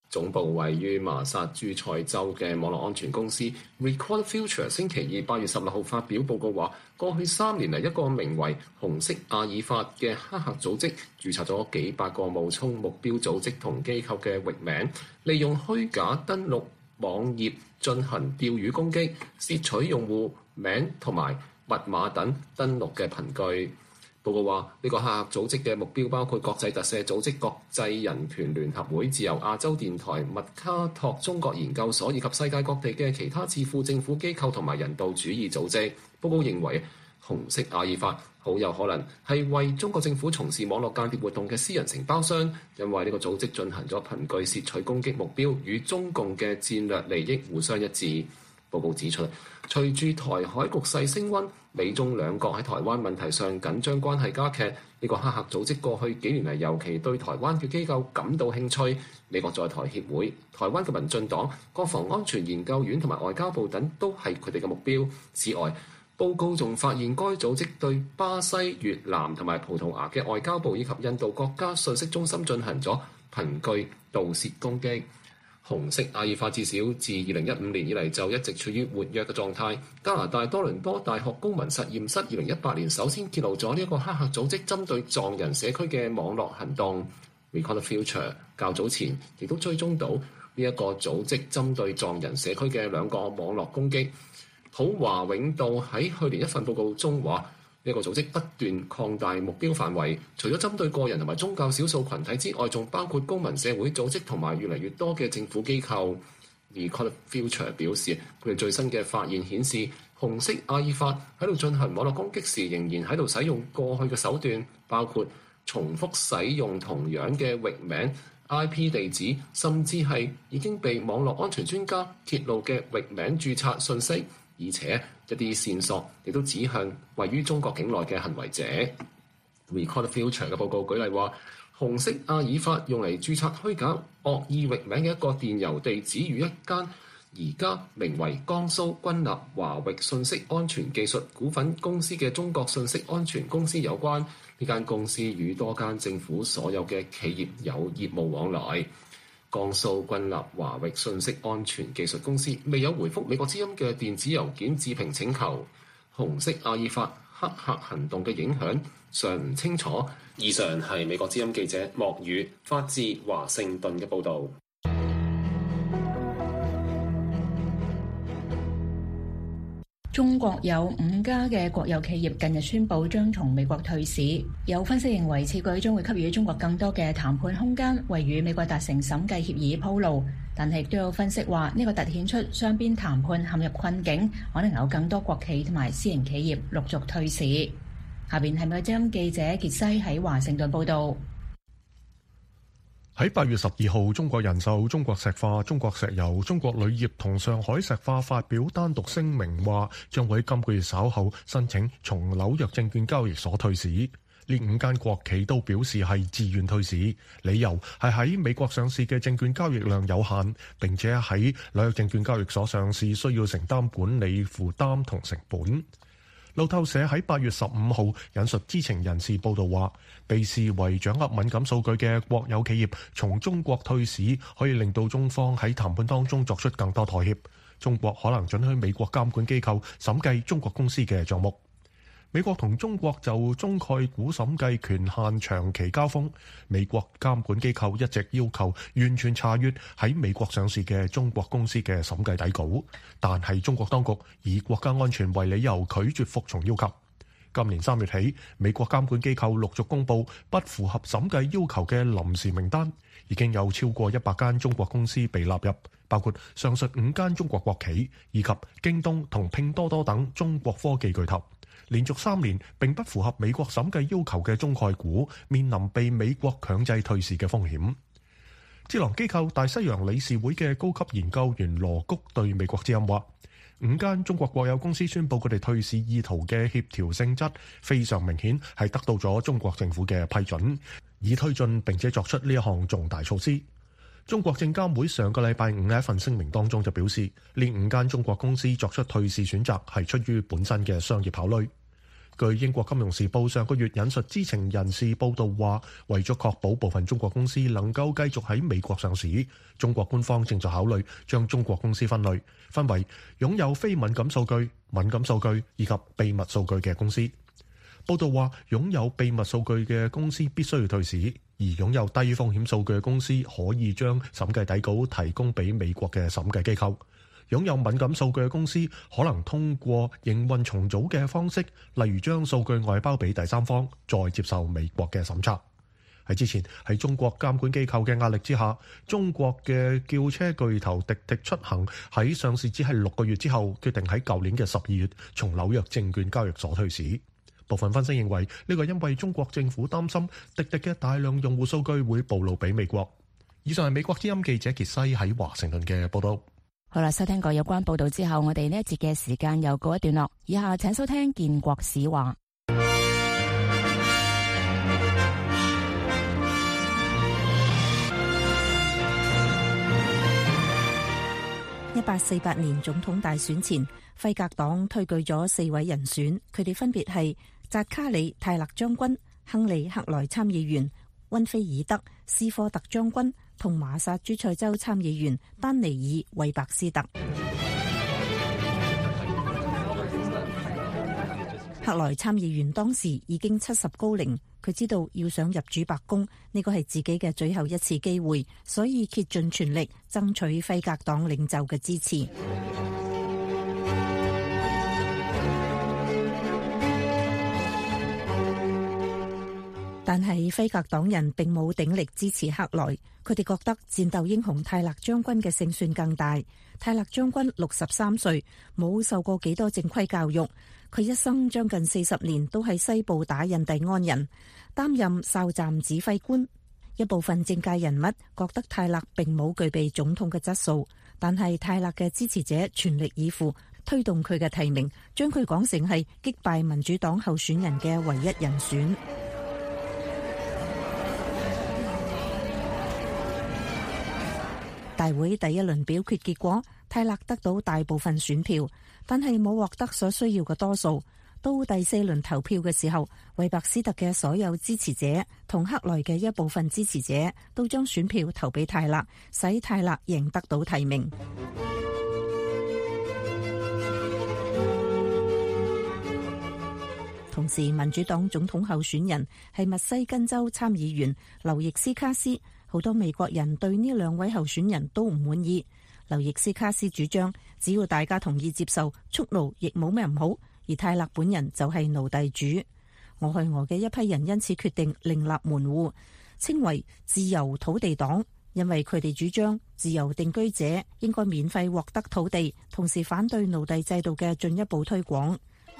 總部位於麻薩諸塞州嘅網絡安全公司 Recorded Future 星期二8月16號發表報告話，過去3年嚟一個名為紅色阿爾法嘅黑客組織註冊咗幾百個冒充目標組織同機構嘅域名，利用虛假登錄網頁進行釣魚攻擊，竊取用戶名同埋密碼等登錄嘅憑據。報告話，呢個黑客組織嘅目標包括國際特赦組織、國際人權聯合會、自由亞洲電台、麥卡托中國研究所以及世界各地嘅其他智庫政府機構同埋人道主義組織。報告認為，紅色阿爾法好有可能係為中國政府從事網絡間諜活動嘅私人承包商，因為呢個組織進行咗憑據竊取攻擊目標，與中共嘅戰略利益互相一致。報告指出，隨住台海局勢升溫，美中兩國喺台灣問題上緊張關係加劇，呢個黑客組織過去幾年嚟尤其對台灣嘅機構感到興趣。美國在台協會、台灣嘅民進黨、國防安全研究院同埋外交部等都係佢哋嘅目標。此外，報告仲發現該組織對巴西、越南同埋葡萄牙嘅外交部以及印度國家信息中心進行咗憑據盜竊攻擊。紅色阿爾法至少自2015年以嚟就一直處於活躍嘅狀態。加拿大多倫多大學公民實驗室2018年首先揭露咗呢一個黑客組織針對藏人社區嘅網絡行動。Recorded Future 較早前亦都追蹤到呢一個組織針對藏人社區嘅兩個網絡攻擊。普華永道喺去年一份報告中話，呢個組織不斷擴大目標範圍，除咗針對個人同埋宗教少數群體之外，仲包括公民社會組織同埋越嚟越多嘅政府機構。Recorded Future 表示，佢哋最新嘅發現顯示，紅色阿爾法喺度進行網絡攻擊時，仍然喺度使用過去嘅手段，包括重複使用同樣嘅域名、IP 地址，甚至係已經被網絡安全專家揭露嘅域名註冊信息。而且一啲線索亦都指向位於中國境內嘅行為者。Recorded Future 嘅報告舉例話，紅色阿爾法用嚟註冊虛假惡意域名嘅一個電郵地址與一間而家名為江蘇軍立華域信息安全技術股份公司嘅中國信息安全公司有關。呢間公司與多間政府所有嘅企業有業務往來。江蘇軍立華域信息安全技術公司未有回覆美國之音嘅電子郵件置評請求。紅色阿爾法黑客行動嘅影響尚唔清楚。以上係美國之音記者莫宇發自華盛頓嘅報導。 中國有5家嘅國有企業近日宣布將從美國退市，有分析認為此舉將會給予中國更多嘅談判空間，為與美國達成審計協議鋪路。但係亦都有分析話，呢個凸顯出雙邊談判陷入困境，可能有更多國企同埋私營企業陸續退市。下邊係美國之音記者傑西喺華盛頓報導。 喺8月12號，中國人壽、中國石化、中國石油、中國鋁業同上海石化發表單獨聲明，話將會今個月稍後申請從紐約證券交易所退市。呢5間國企都表示係自願退市，理由係喺美國上市嘅證券交易量有限，並且喺紐約證券交易所上市需要承擔管理負擔同成本。路透社喺8月15號引述知情人士報道話，被視為掌握敏感數據嘅國有企業從中國退市，可以令到中方喺談判當中作出更多妥協。中國可能准許美國監管機構審計中國公司嘅帳目。美國同中國就中概股審計權限長期交鋒，美國監管機構一直要求完全查閱喺美國上市嘅中國公司嘅審計底稿，但係中國當局以國家安全為理由拒絕服從要求。今年3月起，美國監管機構陸續公布不符合審計要求嘅臨時名單，已經有超過100間中國公司被納入，包括上述5間中國國企以及京東同拼多多等中國科技巨頭。連續3年並不符合美國審計要求嘅中概股，面臨被美國強制退市嘅風險。智囊機構大西洋理事會嘅高級研究員羅谷對美國之音話，5間中國國有公司宣布佢哋退市意圖嘅協調性質非常明顯，係得到咗中國政府嘅批准，以推進並且作出呢一項重大措施。中國證監會上個禮拜5喺一份聲明當中就表示，呢5間中國公司作出退市選擇係出於本身嘅商業考慮。 據英國金融時報上個月引述知情人士報道話，為咗確保部分中國公司能夠繼續喺美國上市，中國官方正在考慮將中國公司分類，分為擁有非敏感數據、敏感數據以及秘密數據嘅公司。報道話，擁有秘密數據嘅公司必須要退市，而擁有低風險數據嘅公司可以將審計底稿提供俾美國嘅審計機構。擁有敏感數據嘅公司可能通過營運重組嘅方式，例如將數據外包俾第三方，再接受美國嘅審查。喺之前，喺中國監管機構嘅壓力之下，中國嘅轎車巨頭滴滴出行喺上市只係6個月之後，決定喺舊年嘅12月從紐約證券交易所退市。部分分析認為，呢個因為中國政府擔心滴滴嘅大量用戶數據會暴露俾美國。以上係美國之音記者傑西喺華盛頓嘅報道。 好啦，收聽過有關報道之後，我哋呢一節嘅時間又告一段落。以下請收聽建國史話。1848年總統大選前，輝格黨推舉咗4位人選，佢哋分別係扎卡里泰勒將軍、亨利克萊參議員、溫菲爾德斯科特將軍同馬薩諸塞州參議員丹尼爾韋伯斯特。克萊參議員當時已經70高齡，佢知道要想入主白宮，呢個係自己嘅最後一次機會，所以竭盡全力爭取輝格黨領袖嘅支持。但係輝格黨人並冇鼎力支持克萊，佢哋覺得戰鬥英雄泰勒將軍嘅勝算更大。泰勒將軍63歲，冇受過幾多正規教育，佢一生將近40年都喺西部打印第安人，擔任哨站指揮官。一部分政界人物覺得泰勒並冇具備總統嘅質素，但係泰勒嘅支持者全力以赴推動佢嘅提名，將佢講成係擊敗民主黨候選人嘅唯一人選。大會第一輪表決結果，泰勒得到大部分選票，但係冇獲得所需要嘅多數。到第4輪投票嘅時候，韋伯斯特嘅所有支持者同克萊嘅一部分支持者都將選票投俾泰勒，使泰勒贏得到提名。同時，民主黨總統候選人係密西根州參議員劉易斯卡斯。好多美國人對呢2位候選人都唔滿意。劉易斯卡斯主張，只要大家同意接受，蓄奴亦冇咩唔好，而泰勒本人就係奴隸主。俄亥俄嘅一批人因此決定另立門戶，稱為自由土地黨，因為佢哋主張自由定居者應該免費獲得土地，同時反對奴隸制度嘅進一步推廣。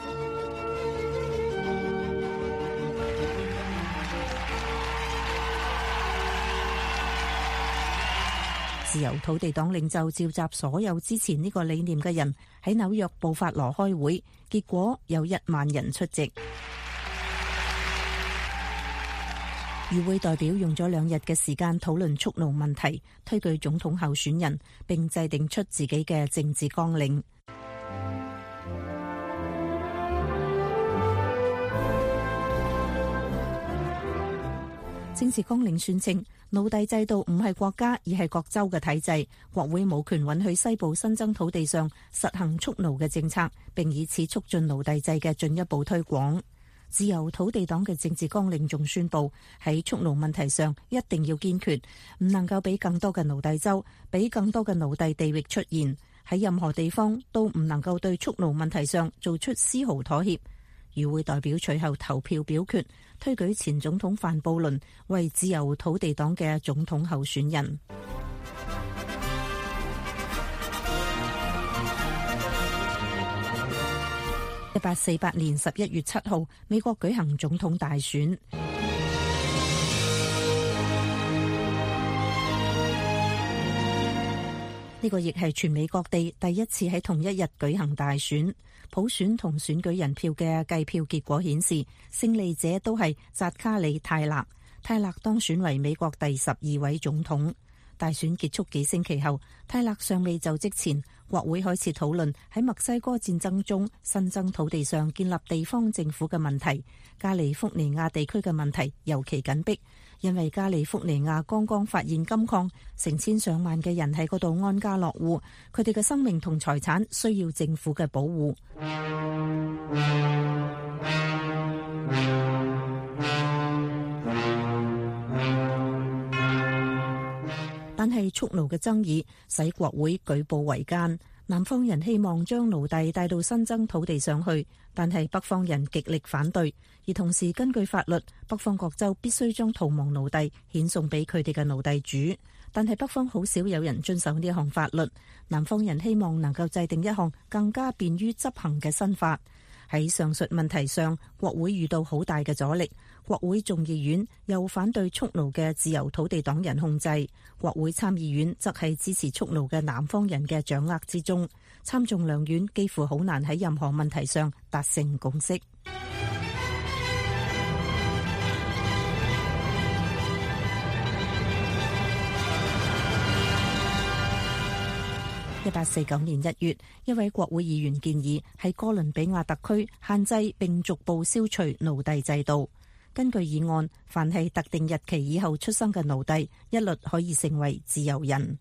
自由土地黨領袖召集所有支持呢個理念嘅人喺紐約布法羅開會，結果有1萬人出席。議會代表用咗2日嘅時間討論蓄奴問題，推舉總統候選人，並制定出自己嘅政治綱領。政治綱領宣稱，奴隸制度唔係國家而係各州嘅體制，國會冇權允許西部新增土地上實行蓄奴嘅政策，並以此促進奴隸制嘅進一步推廣。自由土地黨嘅政治綱領仲宣布，喺蓄奴問題上一定要堅決，唔能夠俾更多嘅奴隸州、俾更多嘅奴隸地域出現，喺任何地方都唔能夠對蓄奴問題上做出絲毫妥協。議會代表隨後投票表決，推舉前總統范布倫為自由土地黨嘅總統候選人。1848年11月7號，美國舉行總統大選。呢個亦係全美各地第一次喺同一日舉行大選。普選同選舉人票嘅計票結果顯示，勝利者都係扎卡里泰勒。泰勒當選為美國第12位總統。大選結束幾星期後，泰勒尚未就職前， 國會開始討論喺墨西哥戰爭中新增土地上建立地方政府嘅問題。加利福尼亞地區嘅問題尤其緊迫，因為加利福尼亞剛剛發現金礦，成千上萬嘅人喺嗰度安家樂戶，佢哋嘅生命同財產需要政府嘅保護。但係蓄奴嘅爭議使國會舉步維艱，南方人希望將奴隸帶到新增土地上去，但係北方人極力反對，而同時根據法律，北方各州必須將逃亡奴隸遣送俾佢哋嘅奴隸主，但係北方好少有人遵守呢一項法律。南方人希望能夠制定一項更加便於執行嘅新法。喺上述問題上，國會遇到好大嘅阻力。國會眾議院又反對蓄奴嘅自由土地黨人控制，國會參議院則係支持蓄奴嘅南方人嘅掌握之中。參眾兩院幾乎好難喺任何問題上達成共識。1849年1月，一位國會議員建議喺哥倫比亞特區限制並逐步消除奴隸制度。根據議案，凡係特定日期以後出生嘅奴隸，一律可以成為自由人。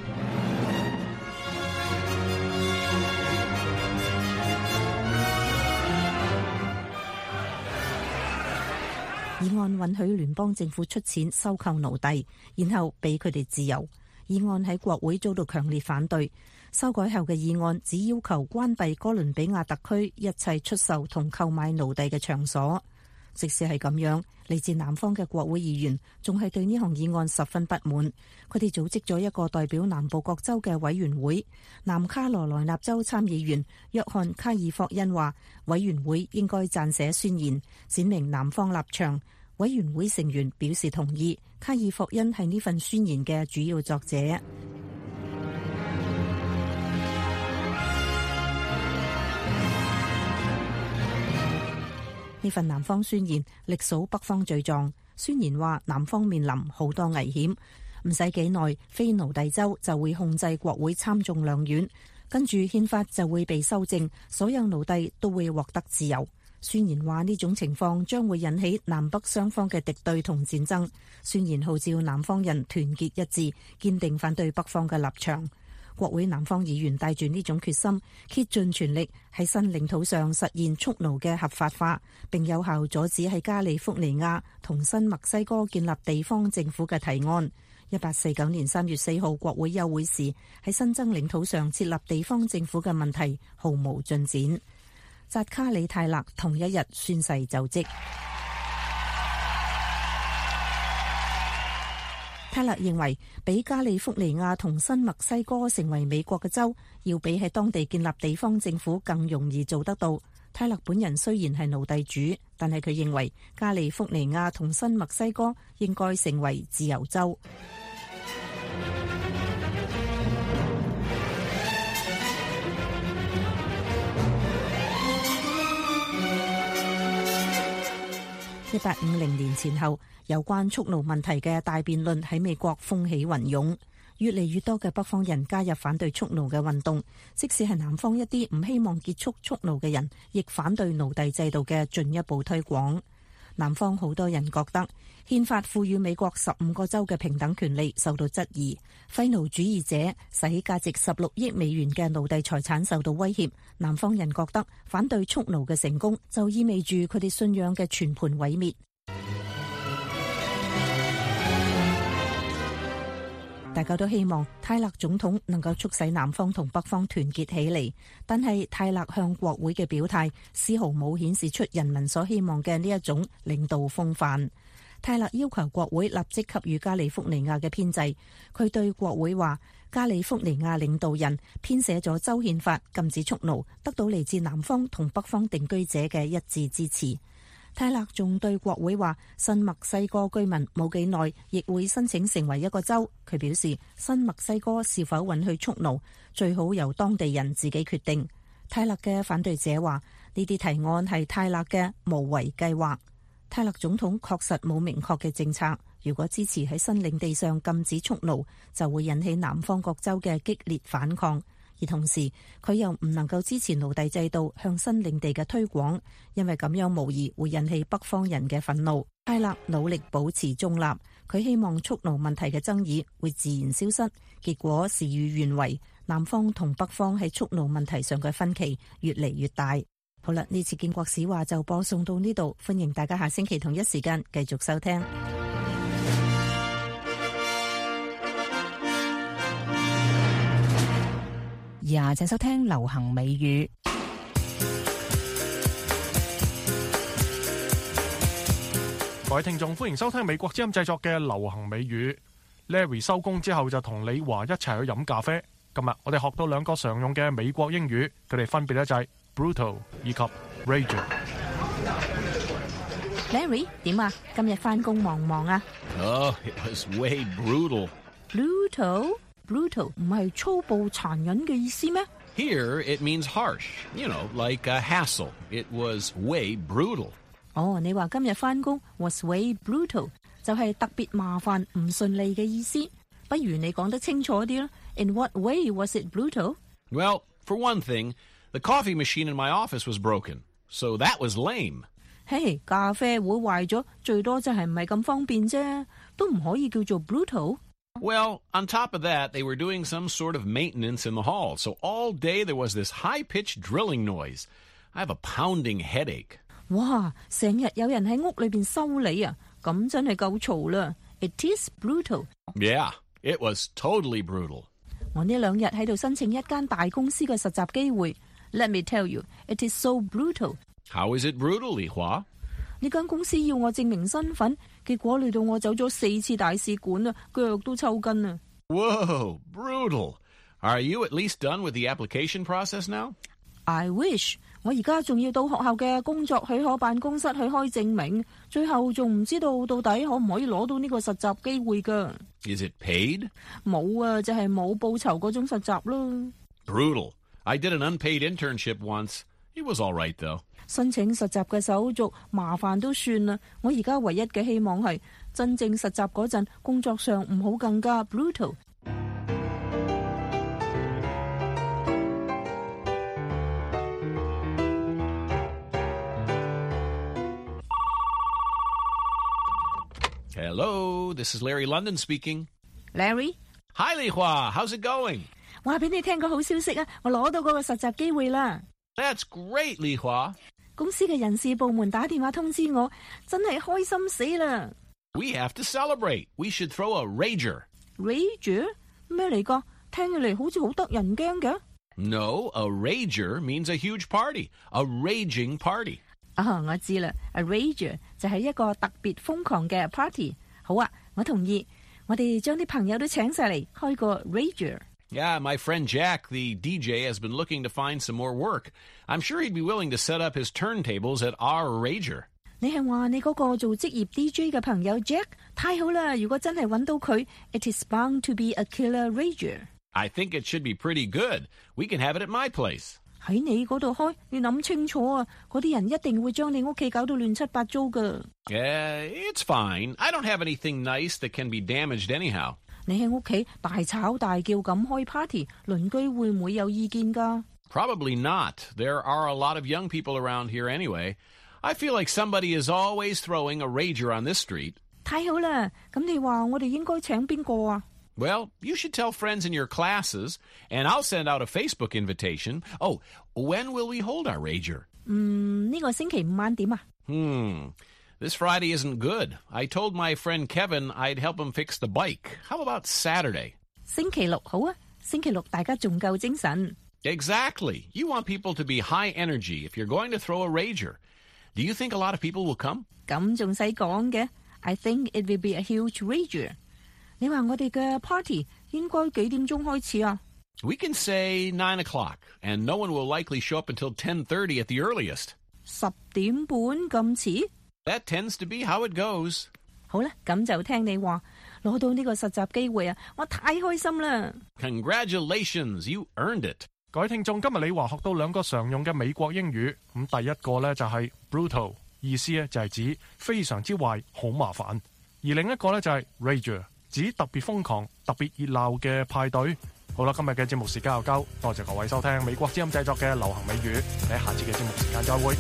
議案允許聯邦政府出錢收購奴隸，然後俾佢哋自由。議案喺國會遭到強烈反對。修改後嘅議案只要求關閉哥倫比亞特區一切出售同購買奴隸嘅場所。即使係咁樣，嚟自南方嘅國會議員仲係對呢項議案十分不滿。佢哋組織咗一個代表南部各州嘅委員會。南卡羅來納州參議員約翰卡爾霍恩話，委員會應該撰寫宣言，闡明南方立場。委員會成員表示同意。卡爾霍恩係呢份宣言嘅主要作者。呢份南方宣言力數北方罪狀。宣言話南方面臨好多危險，唔使幾耐，非奴隸州就會控制國會參眾兩院，跟住憲法就會被修正，所有奴隸都會獲得自由。宣言話呢種情況將會引起南北雙方嘅敵對同戰爭。宣言號召南方人團結一致，堅定反對北方嘅立場。國會南方議員帶住呢種決心，竭盡全力喺新領土上實現蓄奴嘅合法化，並有效阻止喺加利福尼亞同新墨西哥建立地方政府嘅提案。1849年3月4號國會休會時，喺新增領土上設立地方政府嘅問題毫無進展。扎卡里泰勒同一日宣誓就職。泰勒認為，俾加利福尼亞同新墨西哥成為美國嘅州，要比喺當地建立地方政府更容易做得到。泰勒本人雖然係奴隸主，但係佢認為加利福尼亞同新墨西哥應該成為自由州。1850年前後，有關蓄奴問題嘅大辯論喺美國風起雲湧，越嚟越多嘅北方人加入反對蓄奴嘅運動，即使係南方一啲唔希望結束蓄奴嘅人，亦反對奴隸制度嘅進一步推廣。南方好多人覺得憲法賦予美國15個州嘅平等權利受到質疑，廢奴主義者使價值16億美元嘅奴隸財產受到威脅。南方人覺得反對蓄奴嘅成功就意味住佢哋信仰嘅全盤毀滅。大家都希望泰勒總統能夠促使南方同北方團結起嚟，但係泰勒向國會嘅表態絲毫冇顯示出人民所希望嘅呢一種領導風範。泰勒要求國會立即給予加利福尼亞嘅編制。佢對國會話，加利福尼亞領導人編寫咗州憲法禁止蓄奴，得到嚟自南方同北方定居者嘅一致支持。泰勒仲對國會話，新墨西哥居民冇幾耐亦會申請成為一個州。佢表示，新墨西哥是否允許蓄奴，最好由當地人自己決定。泰勒嘅反對者話，呢啲提案係泰勒嘅無為計劃。泰勒總統確實冇明確嘅政策，如果支持喺新領地上禁止蓄奴，就會引起南方各州嘅激烈反抗。 而同時佢又唔能夠支持奴隸制度向新領地嘅推廣，因為咁樣無疑會引起北方人嘅憤怒。泰勒努力保持中立，佢希望蓄奴問題嘅爭議會自然消失，結果事與願違，南方同北方喺蓄奴問題上嘅分歧越嚟越大。好啦，呢次建國史話就播送到呢度，歡迎大家下星期同一時間繼續收聽。 請收聽流行美語。 各位聽眾，歡迎收聽美國之音製作嘅流行美語。Larry 收工之後就同李華一齊去飲咖啡。今日我哋學到兩個常用嘅美國英語，佢哋分別咧就係 brutal 以及 rager。Larry 點啊？今日返工忙唔忙啊？ Oh, it was way brutal. Brutal 唔係粗暴殘忍嘅意思咩？ Here it means harsh, like a hassle. It was way brutal. 你話今日返工 was way brutal 就係特別麻煩唔順利嘅意思，不如你講得清楚啲啦。In what way was it brutal? Well, for one thing, the coffee machine in my office was broken, so that was lame. 咖啡壺壞咗，最多就係唔係咁方便啫，都唔可以叫做 brutal。 Well, on top of that, they were doing some sort of maintenance in the hall, so all day there was this high-pitched drilling noise. I have a pounding headache. 哇！成日有人喺屋裏邊修理啊，咁真係夠嘈啦。It is brutal. Yeah, it was totally brutal. 我呢兩日喺度申請一間大公司嘅實習機會。Let me tell you, it is so brutal. How is it brutal, 李華？ 呢間公司要我證明身份，結果累到我走咗4次大使館啊，腳都抽筋啊。 Whoa, brutal. Are you at least done with the application process now? I wish. 我而家仲要到學校嘅工作許可辦公室去開證明，最後仲唔知道到底可唔可以攞到呢個實習機會㗎。 Is it paid? 冇啊，就係冇報酬嗰種實習咯。 Brutal. I did an unpaid internship once. It was all right, though. 申請實習嘅手續麻煩都算啦，我而家唯一嘅希望係真正實習嗰陣工作上唔好更加 brutal。 Hello, this is Larry London speaking. Larry? Hi, Li Hua. How's it going? 話俾你聽個好消息啊，我攞到嗰個實習機會啦。 That's great, Li Hua. 公司嘅人事部門打電話通知我，真係開心死啦。 We have to celebrate. We should throw a rager. Rager? 咩嚟㗎？聽起嚟好似好得人驚嘅。 No, a rager means a huge party. A raging party. 我知啦 ，a rager 就係一個特別瘋狂嘅 party。好啊，我同意。我哋將啲朋友都請晒嚟，開個 rager。Yeah, my friend Jack, the DJ, has been looking to find some more work. I'm sure he'd be willing to set up his turntables at our rager. 你係話你嗰個做職業 DJ 嘅朋友 Jack？ 太好啦！如果真係揾到佢 ，it is bound to be a killer rager. I think it should be pretty good. We can have it at my place. 喺你嗰度開，你諗清楚啊！嗰啲人一定會將你屋企搞到亂七八糟噶。 It's fine. I don't have anything nice that can be damaged anyhow. 你喺屋企大吵大叫咁開 party， 鄰居會唔會有意見噶？ Probably not. There are a lot of young people around here anyway. I feel like somebody is always throwing a rager on this street. 太好啦！咁你話我哋應該請邊個啊？ Well, you should tell friends in your classes, and I'll send out a Facebook invitation. Oh, when will we hold our rager? 呢個星期5晚點啊？ This Friday isn't good. I told my friend Kevin I'd help him fix the bike. How about Saturday? 星期六好啊！星期六大家仲夠精神。 Exactly. You want people to be high energy if you're going to throw a rager. Do you think a lot of people will come? 咁仲使講嘅 I think it will be a huge rager. 你話我哋嘅 party 應該幾點鐘開始啊？ We can say 9 o'clock, and no one will likely show up until 10:30 at the earliest. 10點半咁遲？ That tends to be how it goes. 好啦，咁就聽你話，攞到呢個實習機會啊，我太開心啦 ！Congratulations, you earned it. 各位聽眾，今日李華學到兩個常用嘅美國英語。咁第一個呢就係 brutal， 意思呢就係指非常之壞，好麻煩；而另一個呢就係 rager， 指特別瘋狂、特別熱鬧嘅派對。 好啦，今日嘅節目時間又夠，多謝各位收聽美國之音製作嘅流行美語，喺下次嘅節目時間再會。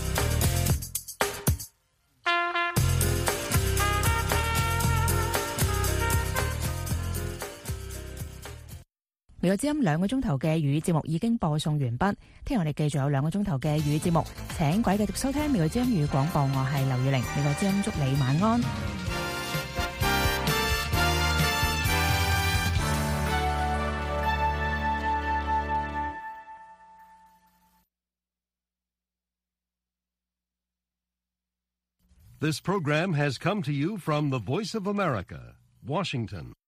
美國之音2個鐘頭嘅粵語節目已經播送完畢，聽日我哋繼續有2個鐘頭嘅粵語節目，請各位繼續收聽美國之音粵語廣播，我係劉宇玲，美國之音祝你晚安。 This program has come to you from the Voice of America, Washington.